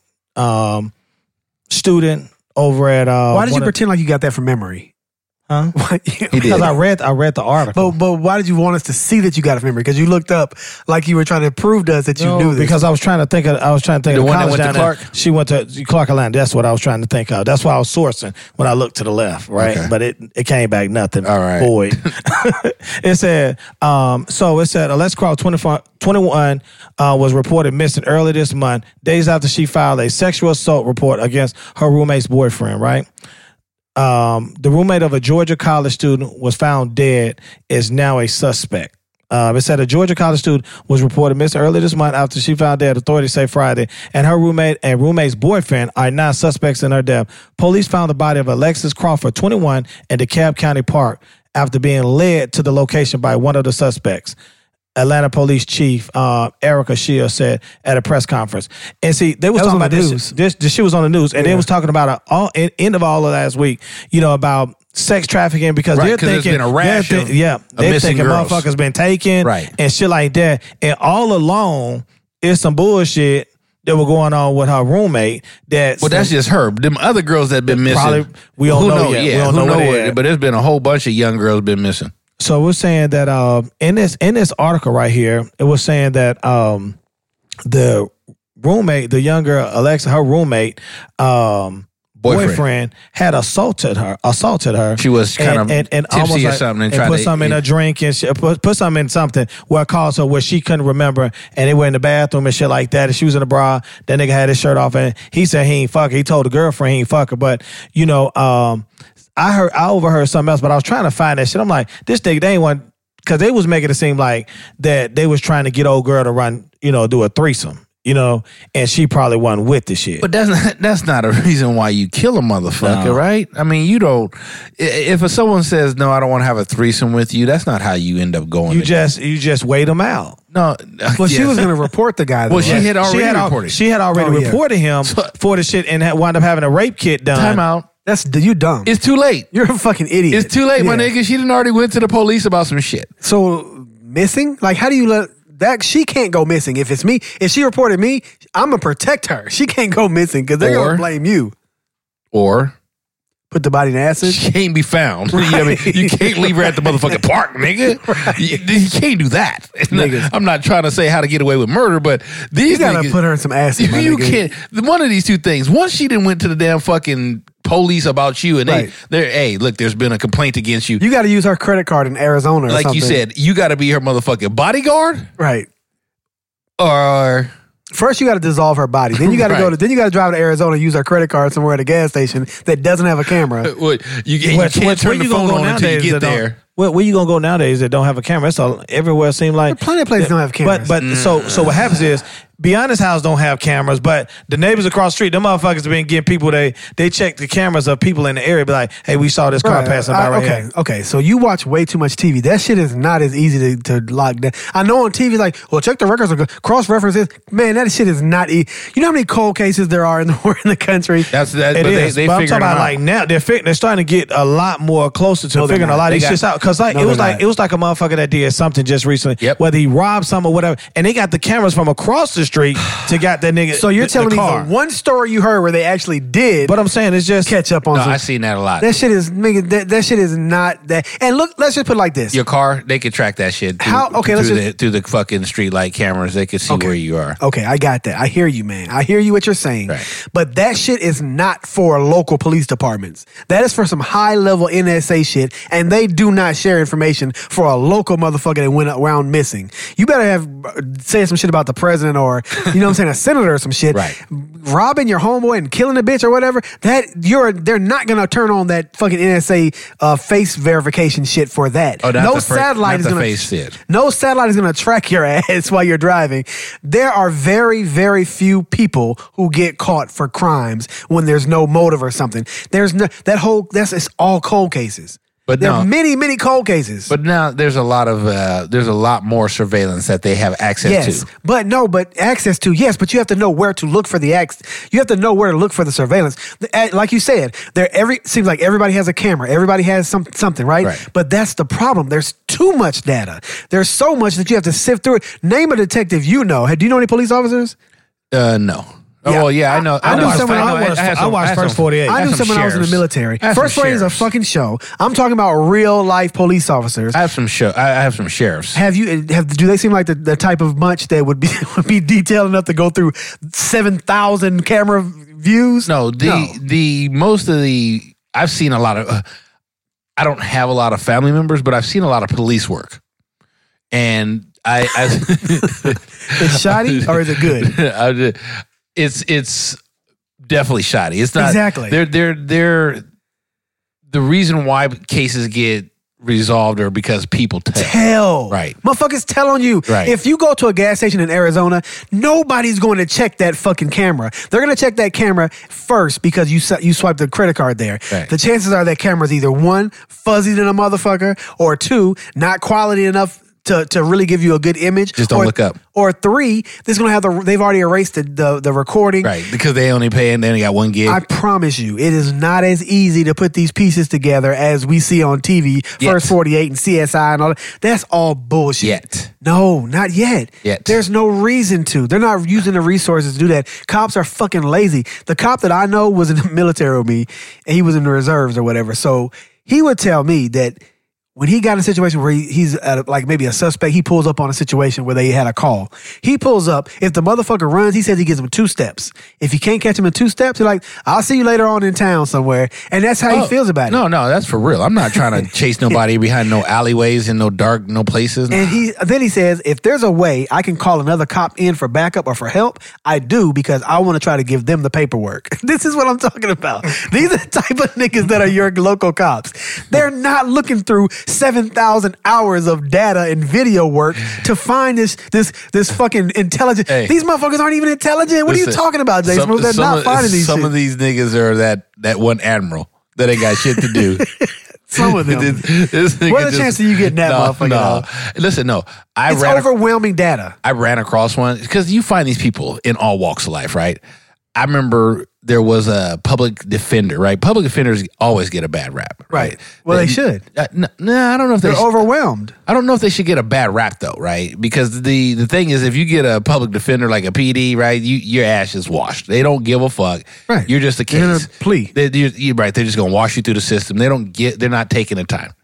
student over at. Why did you pretend like you got that from memory? Huh? Because I read the article. But why did you want us to see that you got it from memory? Because you looked up like you were trying to prove to us that you knew this. Because I was trying to think of the one that went to Clark. She went to Clark Atlanta. That's what I was trying to think of. That's why I was sourcing when I looked to the left, right? Okay. But it came back nothing. All right. Void. It said Alexa Crawford, 21, was reported missing early this month, days after she filed a sexual assault report against her roommate's boyfriend, right? The roommate of a Georgia college student was found dead, is now a suspect. It said a Georgia college student was reported missing early this month after she found dead, authorities say Friday, and her roommate and roommate's boyfriend are now suspects in her death. Police found the body of Alexis Crawford, 21, in DeKalb County Park after being led to the location by one of the suspects. Atlanta Police Chief Erica Shields said at a press conference. And see, they was talking about this. She was on the news, and they was talking about end of all of last week. About sex trafficking because they're thinking there's been a rash of they're missing thinking girls. motherfuckers been taken Right. and shit like that. And all along, it's some bullshit that was going on with her roommate. That's just her. Them other girls that been missing. Probably, we don't know yet. Yeah, we don't know where, but there's been a whole bunch of young girls been missing. So we're saying that in this article right here, it was saying that the roommate, the younger Alexa, her roommate, boyfriend had assaulted her. She was kind of tipsy almost or like, something, and put tried something in her drink and put something in something where it caused her where she couldn't remember, and they were in the bathroom and shit like that, and she was in the bra. That nigga had his shirt off, and he said he ain't fuck her. He told the girlfriend he ain't fuck her, but I overheard something else, but I was trying to find that shit. I'm like, this nigga, they ain't want, because they was making it seem like that they was trying to get old girl to run, do a threesome. And she probably wasn't with the shit. But that's not a reason why you kill a motherfucker, right? I mean, you don't. If someone says no, I don't want to have a threesome with you, that's not how you end up going. You just wait them out. No. Well, she was going to report the guy. Well, she had already reported. She had already reported him for the shit and wound up having a rape kit done. Time out. You dumb. It's too late. You're a fucking idiot. It's too late, my nigga. She done already went to the police about some shit. So missing? Like, how do you let that? She can't go missing. If it's me, if she reported me, I'm gonna protect her. She can't go missing because they're gonna blame you. Or put the body in acid. She can't be found. Right. You know what I mean? You can't leave her at the motherfucking park, nigga. Right. You can't do that. I'm not trying to say how to get away with murder, but these you gotta put her in some acid. You can't. One of these two things. Once she didn't went to the damn fucking police about you, and hey, look, there's been a complaint against you. You got to use her credit card in Arizona, or like something. you said. You got to be her motherfucking bodyguard, right? Or first you got to dissolve her body. Then you got to go to. Then you got to drive to Arizona and use her credit card somewhere at a gas station that doesn't have a camera. You can't turn the phone on until you get there. Where you gonna go nowadays that don't have a camera? It's all, everywhere seem like plenty of places don't have cameras. But so what happens is Beyonce's house don't have cameras, but the neighbors across the street, them motherfuckers have been getting people. They check the cameras of people in the area. Be like, hey, we saw this car passing by right here. Okay. So you watch way too much TV. That shit is not as easy to lock down. I know on TV, like, well, check the records or cross references. Man, that shit is not easy. You know how many cold cases there are in the country? That's that. It but is. They but I'm figured talking about out. like now they're starting to get a lot more closer to figuring a lot of these shits out. Because it was like a motherfucker that did something just recently, whether he robbed some or whatever, and they got the cameras from across the street to got that nigga. So you're telling me the one story you heard where they actually did? But I'm saying it's just catch up on. No, I've seen that a lot. That shit is nigga. That shit is not that. And look, let's just put it like this: your car, they could track that shit. Through the fucking street light cameras, they could see where you are. Okay, I got that. I hear you, man. I hear you what you're saying. Right. But that shit is not for local police departments. That is for some high level NSA shit, and they do not share information for a local motherfucker that went around missing. You better have say some shit about the president or you know what I'm saying, a senator or some shit. Right. Robbing your homeboy and killing a bitch or whatever. They're not gonna turn on that fucking NSA face verification shit for that. Oh, no satellite is gonna track your ass while you're driving. There are very, very few people who get caught for crimes when there's no motive or something. It's all cold cases. But there are many, many cold cases. But now there's a lot more surveillance that they have access to. But access to, yes, but you have to know where to look for the you have to know where to look for the surveillance. Like you said, seems like everybody has a camera. Everybody has something, right? But that's the problem. There's too much data. There's so much that you have to sift through it. Name a detective you know. Do you know any police officers? No. Yeah. Oh, well, yeah, I know. I watched First 48. I knew someone else in the military. First 48 is a fucking show. I'm talking about real life police officers. I have some sheriffs. Do they seem like the type of bunch that would be detailed enough to go through 7,000 camera views? No, most of the I've seen a lot of. I don't have a lot of family members, but I've seen a lot of police work, and it's shoddy or is it good? It's definitely shoddy. It's not exactly. They're the reason why cases get resolved are because people tell. Right. Motherfuckers tell on you. Right. If you go to a gas station in Arizona, nobody's going to check that fucking camera. They're going to check that camera first because you swiped the credit card there. Right. The chances are that camera's either one, fuzzy than a motherfucker, or two, not quality enough to really give you a good image. Just don't look up. Or 3, this is going to have they've already erased the recording. Right, because they only got 1 gig. I promise you, it is not as easy to put these pieces together as we see on TV. First 48 and CSI and all that. That's all bullshit. Yet. No, not yet. There's no reason to. They're not using the resources to do that. Cops are fucking lazy. The cop that I know was in the military with me, and he was in the reserves or whatever. So he would tell me that when he got in a situation where he's at like maybe a suspect, he pulls up on a situation where they had a call. He pulls up. If the motherfucker runs, he says he gives him 2 steps. If he can't catch him in 2 steps, he's like, I'll see you later on in town somewhere. And that's how he feels about it. No, that's for real. I'm not trying to chase nobody behind no alleyways and no dark, no places. And then he says, if there's a way I can call another cop in for backup or for help, I do, because I want to try to give them the paperwork. This is what I'm talking about. These are the type of niggas that are your local cops. They're not looking through 7,000 hours of data and video work to find this fucking intelligent. Hey, these motherfuckers aren't even intelligent. What are you talking about, Jay Smooth? They're not finding these Some of these niggas are that one admiral that ain't got shit to do. Some of them. What are the chances of you getting that motherfucker? No. Listen, no. It's overwhelming data. I ran across one because you find these people in all walks of life, right? I remember there was a public defender, right? Public defenders always get a bad rap, right? Well, they should. No, I don't know if they're overwhelmed. I don't know if they should get a bad rap though, right? Because the thing is, if you get a public defender like a PD, right, your ass is washed. They don't give a fuck. Right. You're just a case. They're in a plea. You're right. They're just gonna wash you through the system. They're not taking the time.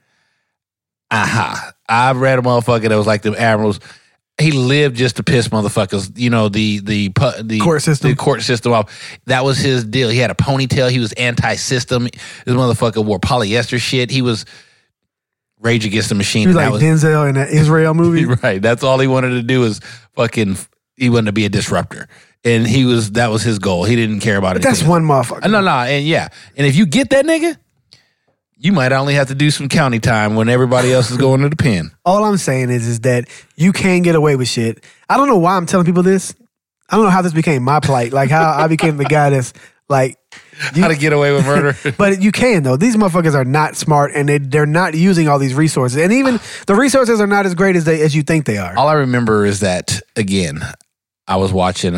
I read a motherfucker that was like them admirals. He lived just to piss motherfuckers, the court system. The court system off. That was his deal. He had a ponytail. He was anti-system. This motherfucker wore polyester shit. He was Rage Against the Machine. He was like Denzel in that Israel movie. Right. That's all he wanted to do was he wanted to be a disruptor. And that was his goal. He didn't care about it. That's one motherfucker. No. And yeah. And if you get that nigga, you might only have to do some county time when everybody else is going to the pen. All I'm saying is that you can get away with shit. I don't know why I'm telling people this. I don't know how this became my plight. Like how I became the guy that's like... how to get away with murder. But you can, though. These motherfuckers are not smart, and they're not using all these resources. And even the resources are not as great as you think they are. All I remember is that, again, I was watching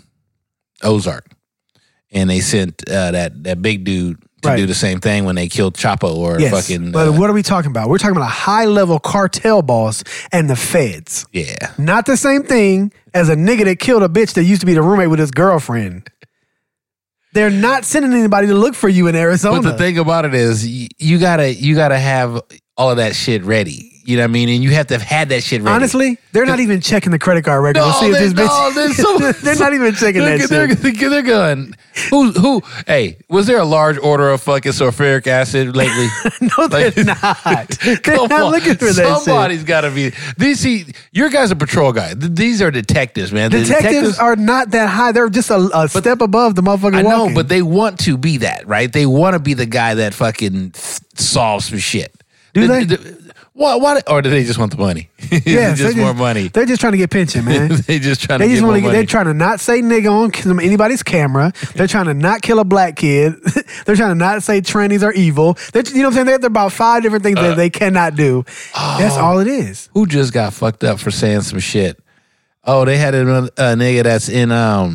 Ozark, and they sent that big dude to do the same thing when they killed Chapo or fucking... But what are we talking about? We're talking about a high-level cartel boss and the feds. Yeah. Not the same thing as a nigga that killed a bitch that used to be the roommate with his girlfriend. They're not sending anybody to look for you in Arizona. But the thing about it is, you gotta have all of that shit ready. You know what I mean? And you have to have had that shit ready. Honestly, they're not even checking the credit card record to see if this bitch... They're not even checking that shit. They're going, who? Hey, was there a large order of fucking sulfuric acid lately? No, they're not. They're not looking for that shit. Somebody's got to be... your guy's a patrol guy. These are detectives, man. Detectives are not that high. They're just a step above the motherfucker I know, walking. but they want to be that, right? They want to be the guy that fucking solves some shit. Do they? What? Or do they just want the money? Yeah, just more money. They're just trying to get pension, man. They just trying to get more money. They're trying to not say nigga on anybody's camera. They're trying to not kill a black kid. They're trying to not say trannies are evil. You know what I'm saying? They're about 5 different things that they cannot do. That's all it is. Who just got fucked up for saying some shit? Oh, they had a nigga that's in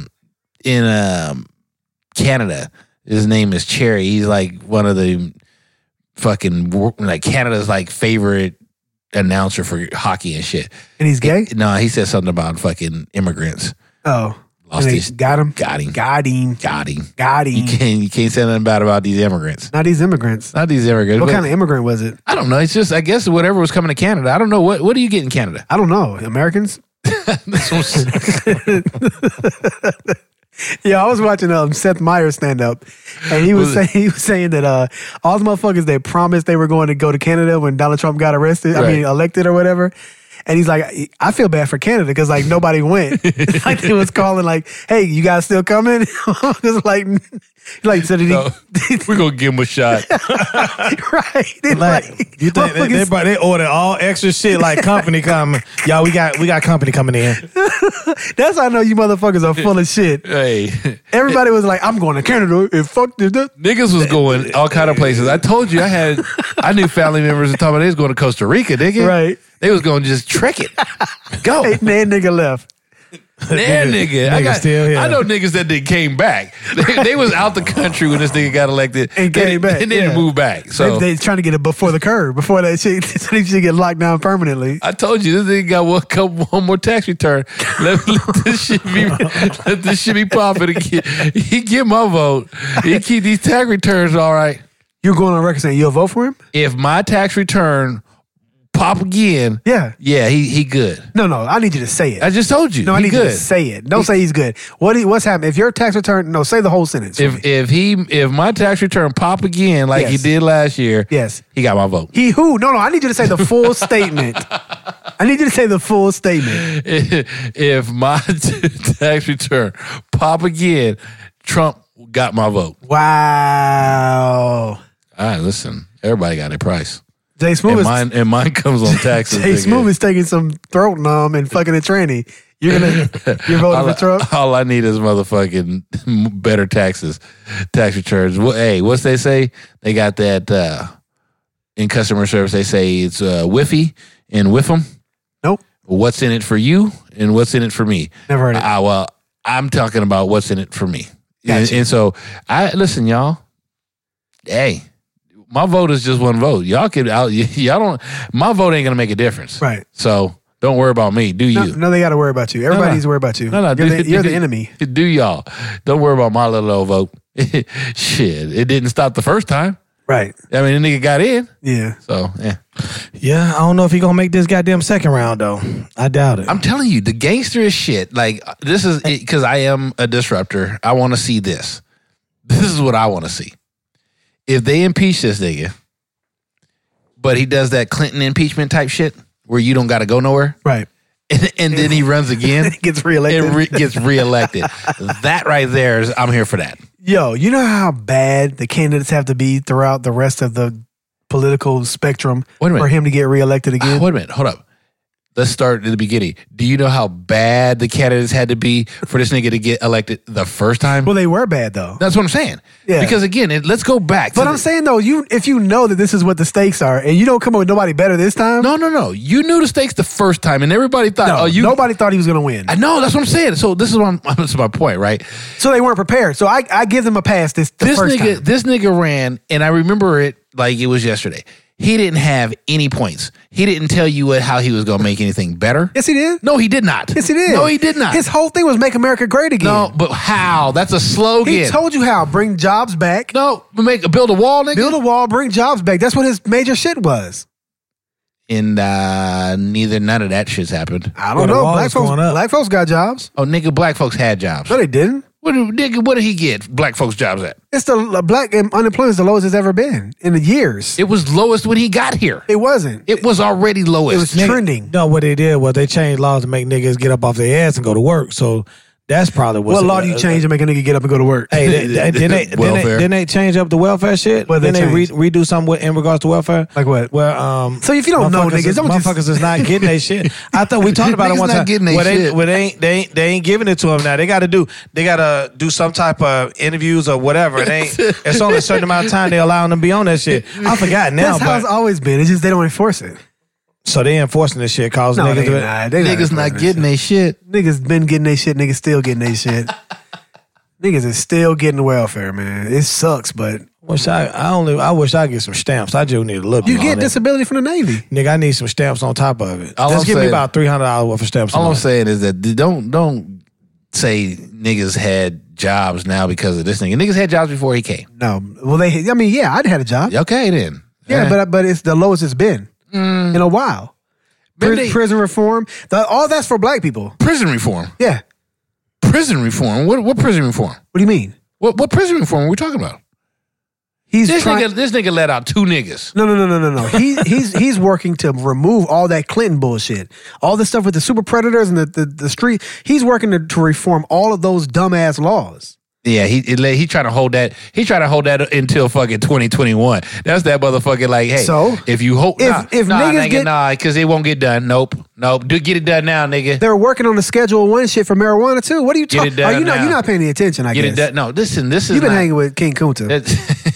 Canada. His name is Cherry. He's like one of the fucking like Canada's like favorite announcer for hockey and shit. And he's gay? No, he said something about fucking immigrants. Oh. Lost his, got him. You can't say nothing bad about these immigrants. Not these immigrants. What kind of immigrant was it? I don't know. It's just, I guess, whatever was coming to Canada. I don't know. What do you get in Canada? I don't know. Americans? Yeah, I was watching Seth Meyers stand up, and he was saying that all the motherfuckers that promised they were going to go to Canada when Donald Trump got elected or whatever. And he's like, I feel bad for Canada because like nobody went. Like they was calling like, hey, you guys still coming? It's like so did he? We're gonna give him a shot, right? You think they ordered all extra shit like company coming? Y'all, we got company coming in. That's how I know you motherfuckers are full of shit. Hey, everybody was like, I'm going to Canada and fuck this. Niggas was going all kind of places. I told you I knew family members that told me they was going to Costa Rica, nigga. Right. They was going to just trick it. Go. Hey, that nigga left. That nigga. I know niggas that they came back. They was out the country when this nigga got elected. And came back. And then moved back. So they trying to get it before the curve, before that shit, so they should get locked down permanently. I told you, this nigga got one more tax return. Let this shit be popping again. He get my vote. He keep these tax returns all right. You're going on record saying you'll vote for him? If my tax return pop again, yeah, he good. No, I need you to say it. I just told you. No, I need good. you to say it. Don't say he's good. What's happening? If your tax return, no, say the whole sentence. If my tax return pop again like he did last year, yes, he got my vote. He who? No, I need you to say the full statement. I need you to say the full statement. If my tax return pop again, Trump got my vote. Wow. All right, listen. Everybody got their price. Jay Smooth and mine comes on taxes. Jay Smooth is taking some throat numb and fucking a tranny. You're voting for Trump? All I need is motherfucking better tax returns. Hey, what's they say? They got that in customer service. They say it's whiffy and whiff 'em. Nope. What's in it for you and what's in it for me? Never heard it. Well, I'm talking about what's in it for me. Gotcha. And so listen, y'all. Hey. My vote is just one vote. Y'all don't. My vote ain't gonna make a difference. Right. So don't worry about me. Do you? No, they got to worry about you. Everybody needs to worry about you. No. You're the enemy. Do y'all? Don't worry about my little old vote. Shit, it didn't stop the first time. Right. I mean, the nigga got in. Yeah. So yeah. Yeah, I don't know if he gonna make this goddamn second round though. I doubt it. I'm telling you, the gangster is shit. Like this is because I am a disruptor. I want to see this. This is what I want to see. If they impeach this nigga, but he does that Clinton impeachment type shit where you don't got to go nowhere, right? And then he runs again, gets reelected. Gets reelected. That right there is, I'm here for that. Yo, you know how bad the candidates have to be throughout the rest of the political spectrum for him to get reelected again? Wait a minute, hold up. Let's start at the beginning. Do you know how bad the candidates had to be for this nigga to get elected the first time? Well, they were bad, though. That's what I'm saying. Yeah. Because, again, let's go back. But I'm saying, though, if you know that this is what the stakes are and you don't come up with nobody better this time. No. You knew the stakes the first time and everybody thought, nobody thought he was going to win. I know. That's what I'm saying. So this is my point, right? So they weren't prepared. So I give them a pass this first time. This nigga ran, and I remember it like it was yesterday. He didn't have any points. He didn't tell you how he was going to make anything better. Yes, he did. No, he did not. Yes, he did. No, he did not. His whole thing was make America great again. No, but how? That's a slogan. He told you how. Bring jobs back. No, build a wall, nigga. Build a wall, bring jobs back. That's what his major shit was. And none of that shit's happened. I don't know. Black folks got jobs. Oh, nigga, black folks had jobs. No, they didn't. What did he get black folks jobs at? It's the black unemployment is the lowest it's ever been in the years. It was lowest when he got here. It wasn't. It was already lowest. It was trending. No, what they did was they changed laws to make niggas get up off their ass and go to work. So that's probably what law do you change to make a nigga get up and go to work? Hey, didn't they change up the welfare shit? Well, then they redo something in regards to welfare? Like what? Well, so if you don't know, niggas, motherfuckers is not getting their shit. I thought we talked about it one time. They ain't giving it to them now. They got to do some type of interviews or whatever. It's only a certain amount of time they allow them to be on that shit. I forgot now. That's how it's always been. It's just they don't enforce it. So they enforcing this shit, cause niggas not getting their shit. Niggas been getting their shit. Niggas still getting their shit. Niggas is still getting welfare, man. It sucks, but I wish I get some stamps. I just need a little bit. You get disability from the Navy, nigga. I need some stamps on top of it. Just give me about $300 worth of stamps. All I'm saying is that don't say niggas had jobs now because of this nigga. Niggas had jobs before he came. No, well I'd had a job. Okay, then. Yeah, but it's the lowest it's been. In a while. Prison reform. All that's for black people. Prison reform? Yeah. Prison reform? What prison reform? What do you mean? What prison reform are we talking about? This nigga let out 2 niggas. No. He's working to remove all that Clinton bullshit. All the stuff with the super predators and the street. He's working to reform all of those dumbass laws. Yeah, he trying to hold that. He trying to hold that until fucking 2021. That's that motherfucker. Like, hey, so if you hope, niggas because it won't get done. Nope. Do get it done now, nigga. They're working on the Schedule 1 shit for marijuana too. What are you talking? You're not paying any attention. I guess. It done. No, listen. This is you've been hanging with King Kunta,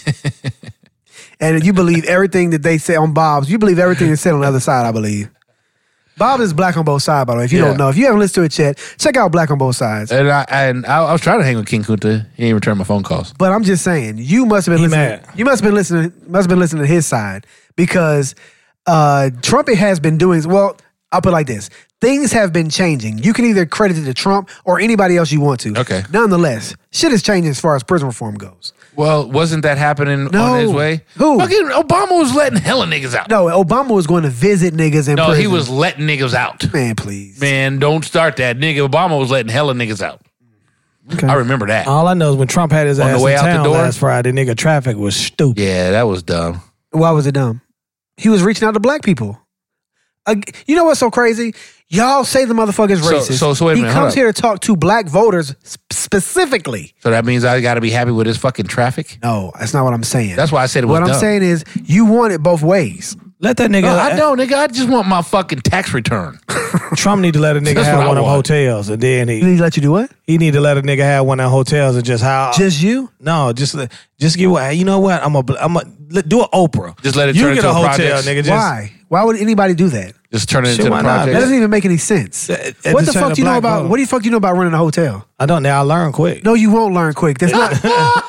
and you believe everything that they say on Bob's. You believe everything that's said on the other side. I believe. Bob is Black on Both Sides, by the way. If you don't know, if you haven't listened to it yet, check out Black on Both Sides. And I was trying to hang with King Kunta. He didn't return my phone calls. But I'm just saying, you must have been listening. You must have been listening to his side because Trump has been doing well. I'll put it like this: things have been changing. You can either credit it to Trump or anybody else you want to. Okay. Nonetheless, shit is changing as far as prison reform goes. Well, wasn't that happening on his way? Who? Fucking Obama was letting hella niggas out. No, Obama was going to visit niggas in prison. No, he was letting niggas out. Man, please. Man, don't start that. Nigga, Obama was letting hella niggas out. Okay. I remember that. All I know is when Trump had his ass on the way out the door last Friday, nigga, traffic was stupid. Yeah, that was dumb. Why was it dumb? He was reaching out to black people. You know what's so crazy? Y'all say the motherfucker's racist. So wait a minute, he comes here to talk to black voters specifically. So that means I got to be happy with his fucking traffic? No, that's not what I'm saying. That's why I said it was dumb. What I'm saying is you want it both ways. Let that nigga. I don't, nigga. I just want my fucking tax return. Trump need to let a nigga have one of them hotels, and then he need to let you do what? He need to let a nigga have one of them hotels, and just you? No, just give what you know what I'm a do an Oprah. Just let it turn into a hotel, nigga. Why? Why would anybody do that? Just turn it into a project. That doesn't even make any sense. What the fuck do you know about? What the fuck do you know about running a hotel? I don't. Now I learn quick. No, you won't learn quick. That's not.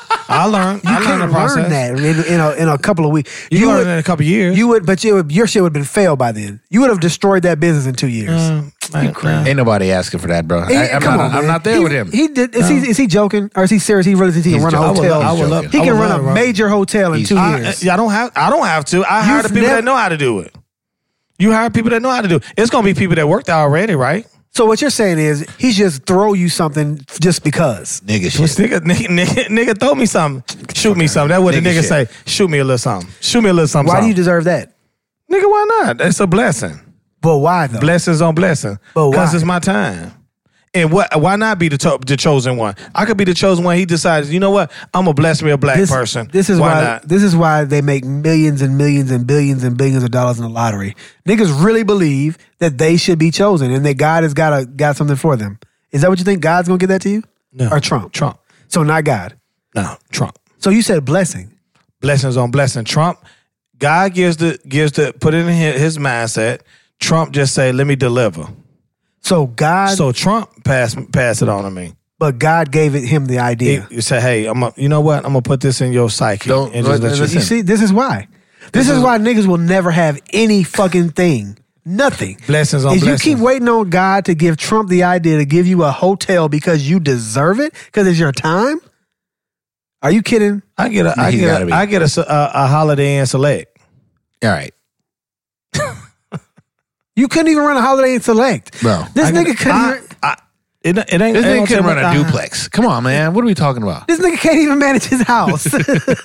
I learned. You can't learn that in a couple of weeks. You learn in a couple of years. You would, but your shit would have been failed by then. You would have destroyed that business in 2 years. Ain't nobody asking for that, bro. I'm not there with him. He did. Is he joking or is he serious? He really thinks he can run a hotel. He can run a major hotel in 2 years. I don't have to. I hire the people that know how to do it. You hire people that know how to do it. It's gonna be people that worked there already, right? So what you're saying is he just throw you something just because. Nigga shit. Nigga throw me something. Shoot me something. That's what the nigga say. Shoot me a little something. Shoot me a little something. Why do you deserve that? Nigga, why not? It's a blessing. But why though? Blessings on blessing. But why? Because it's my time. And why not be the chosen one? I could be the chosen one. He decides, you know what? I'm gonna bless me a black person. This is why they make millions and millions and billions and billions of dollars in the lottery. Niggas really believe that they should be chosen and that God has got something for them. Is that what you think? God's gonna give that to you? No. Or Trump? Trump. So not God. No, Trump. So you said blessing. Blessings on blessing. Trump. God gives the put it in his mindset. Trump just say, let me deliver. So Trump pass it on to me. But God gave him the idea. You say, hey, you know what? I'm gonna put this in your psyche. You see, this is why. This is why niggas will never have any fucking thing. Nothing. Blessings on blessings. You keep waiting on God to give Trump the idea to give you a hotel because you deserve it? Because it's your time? Are you kidding? I get a Holiday Inn Select. All right. You couldn't even run a Holiday Inn Select. Bro. This nigga couldn't This nigga couldn't run a duplex. Come on, man. What are we talking about? This nigga can't even manage his house. This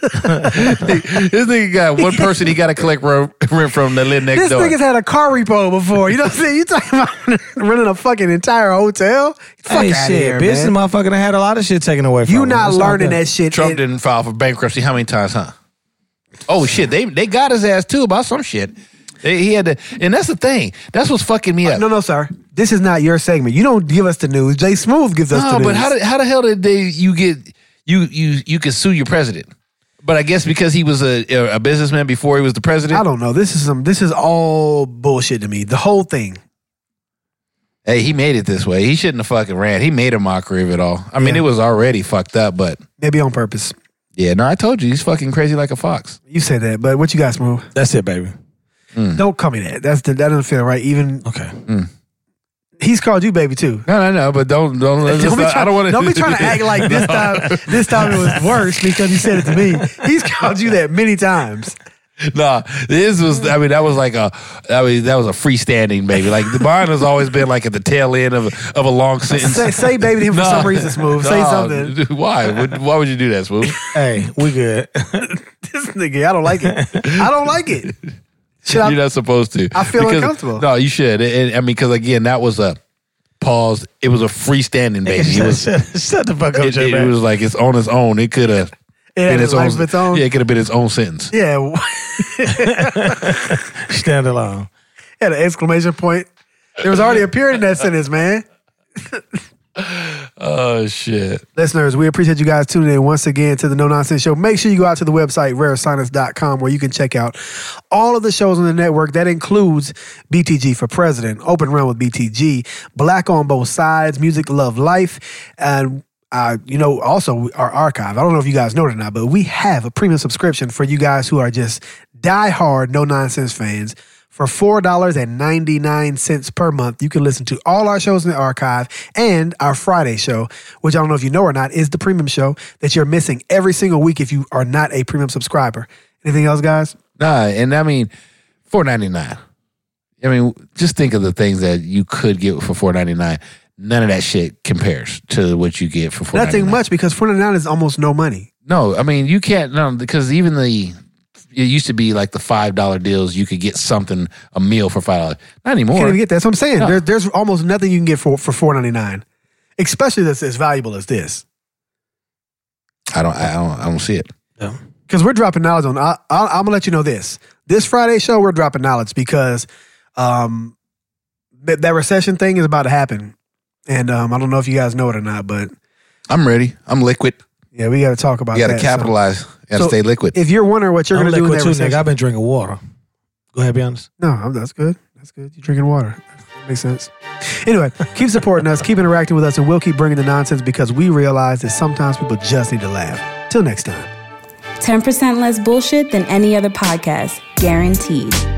nigga got one person he got to collect rent from that live next door. This nigga's had a car repo before. You know what I'm saying? You talking about running a fucking entire hotel? Fuck hey, out shit. here, Business man. motherfucker had a lot of shit taken away from you him. not learning that shit. Trump didn't file for bankruptcy how many times, huh? Oh, shit. They got his ass, too, about some shit. He had to, and that's the thing. That's what's fucking me up. No, sir. This is not your segment. You don't give us the news. Jay Smooth gives us the news. No, but how the hell did you could sue your president? But I guess because he was a businessman before he was the president. I don't know. This is all bullshit to me. The whole thing. Hey, he made it this way. He shouldn't have fucking ran. He made a mockery of it all. I mean, it was already fucked up, but maybe on purpose. Yeah, no, I told you he's fucking crazy like a fox. You said that, but what you got, Smooth? That's it, baby. Don't call me that. That doesn't feel right. Even okay. He's called you baby too. No, but don't. I don't want to. Don't be trying to act like this time. This time it was worse because he said it to me. He's called you that many times. No, this was. I mean, that was like that was a freestanding baby. Like the mine has always been like at the tail end of a long sentence. Say baby to him for some reason, Smooth. Say something. Why? Why would you do that, Smooth? Hey, we good. This nigga, I don't like it. I don't like it. You're not supposed to. I feel uncomfortable. No, you should. I mean, because again, that was a pause. It was a freestanding baby. Shut the fuck up, it was like it's on its own. It could have been its own. Yeah, it could have been its own sentence. Yeah. Stand alone. Had an exclamation point. There was already a period in that sentence, man. Oh, shit. Listeners, we appreciate you guys tuning in once again to the No Nonsense Show. Make sure you go out to the website, rarescience.com, where you can check out all of the shows on the network. That includes BTG for President, Open Run with BTG, Black on Both Sides, Music Love Life, and also our archive. I don't know if you guys know it or not, but we have a premium subscription for you guys who are just diehard No Nonsense fans. For $4.99 per month, you can listen to all our shows in the archive and our Friday show, which I don't know if you know or not, is the premium show that you're missing every single week if you are not a premium subscriber. Anything else, guys? Nah, and I mean, $4.99. I mean, just think of the things that you could get for $4.99. None of that shit compares to what you get for $4.99. Nothing much, because $4.99 is almost no money. No, I mean, you can't, because even it used to be like the $5 deals. You could get something, a meal for $5. Not anymore. You can't even get that. That's what I'm saying. No. There's almost nothing you can get for $4.99, especially that's as valuable as this. I don't see it. Because we're dropping knowledge on. I'm gonna let you know this. This Friday show, we're dropping knowledge because that recession thing is about to happen, and I don't know if you guys know it or not, but I'm ready. I'm liquid. Yeah, we got to talk about that. You got to capitalize. You got to stay liquid. If you're wondering what you're going to do in that recession. I've been drinking water. Go ahead, be honest. No, that's good. That's good. You're drinking water. That makes sense. Anyway, keep supporting us, keep interacting with us, and we'll keep bringing the nonsense because we realize that sometimes people just need to laugh. Till next time. 10% less bullshit than any other podcast, guaranteed.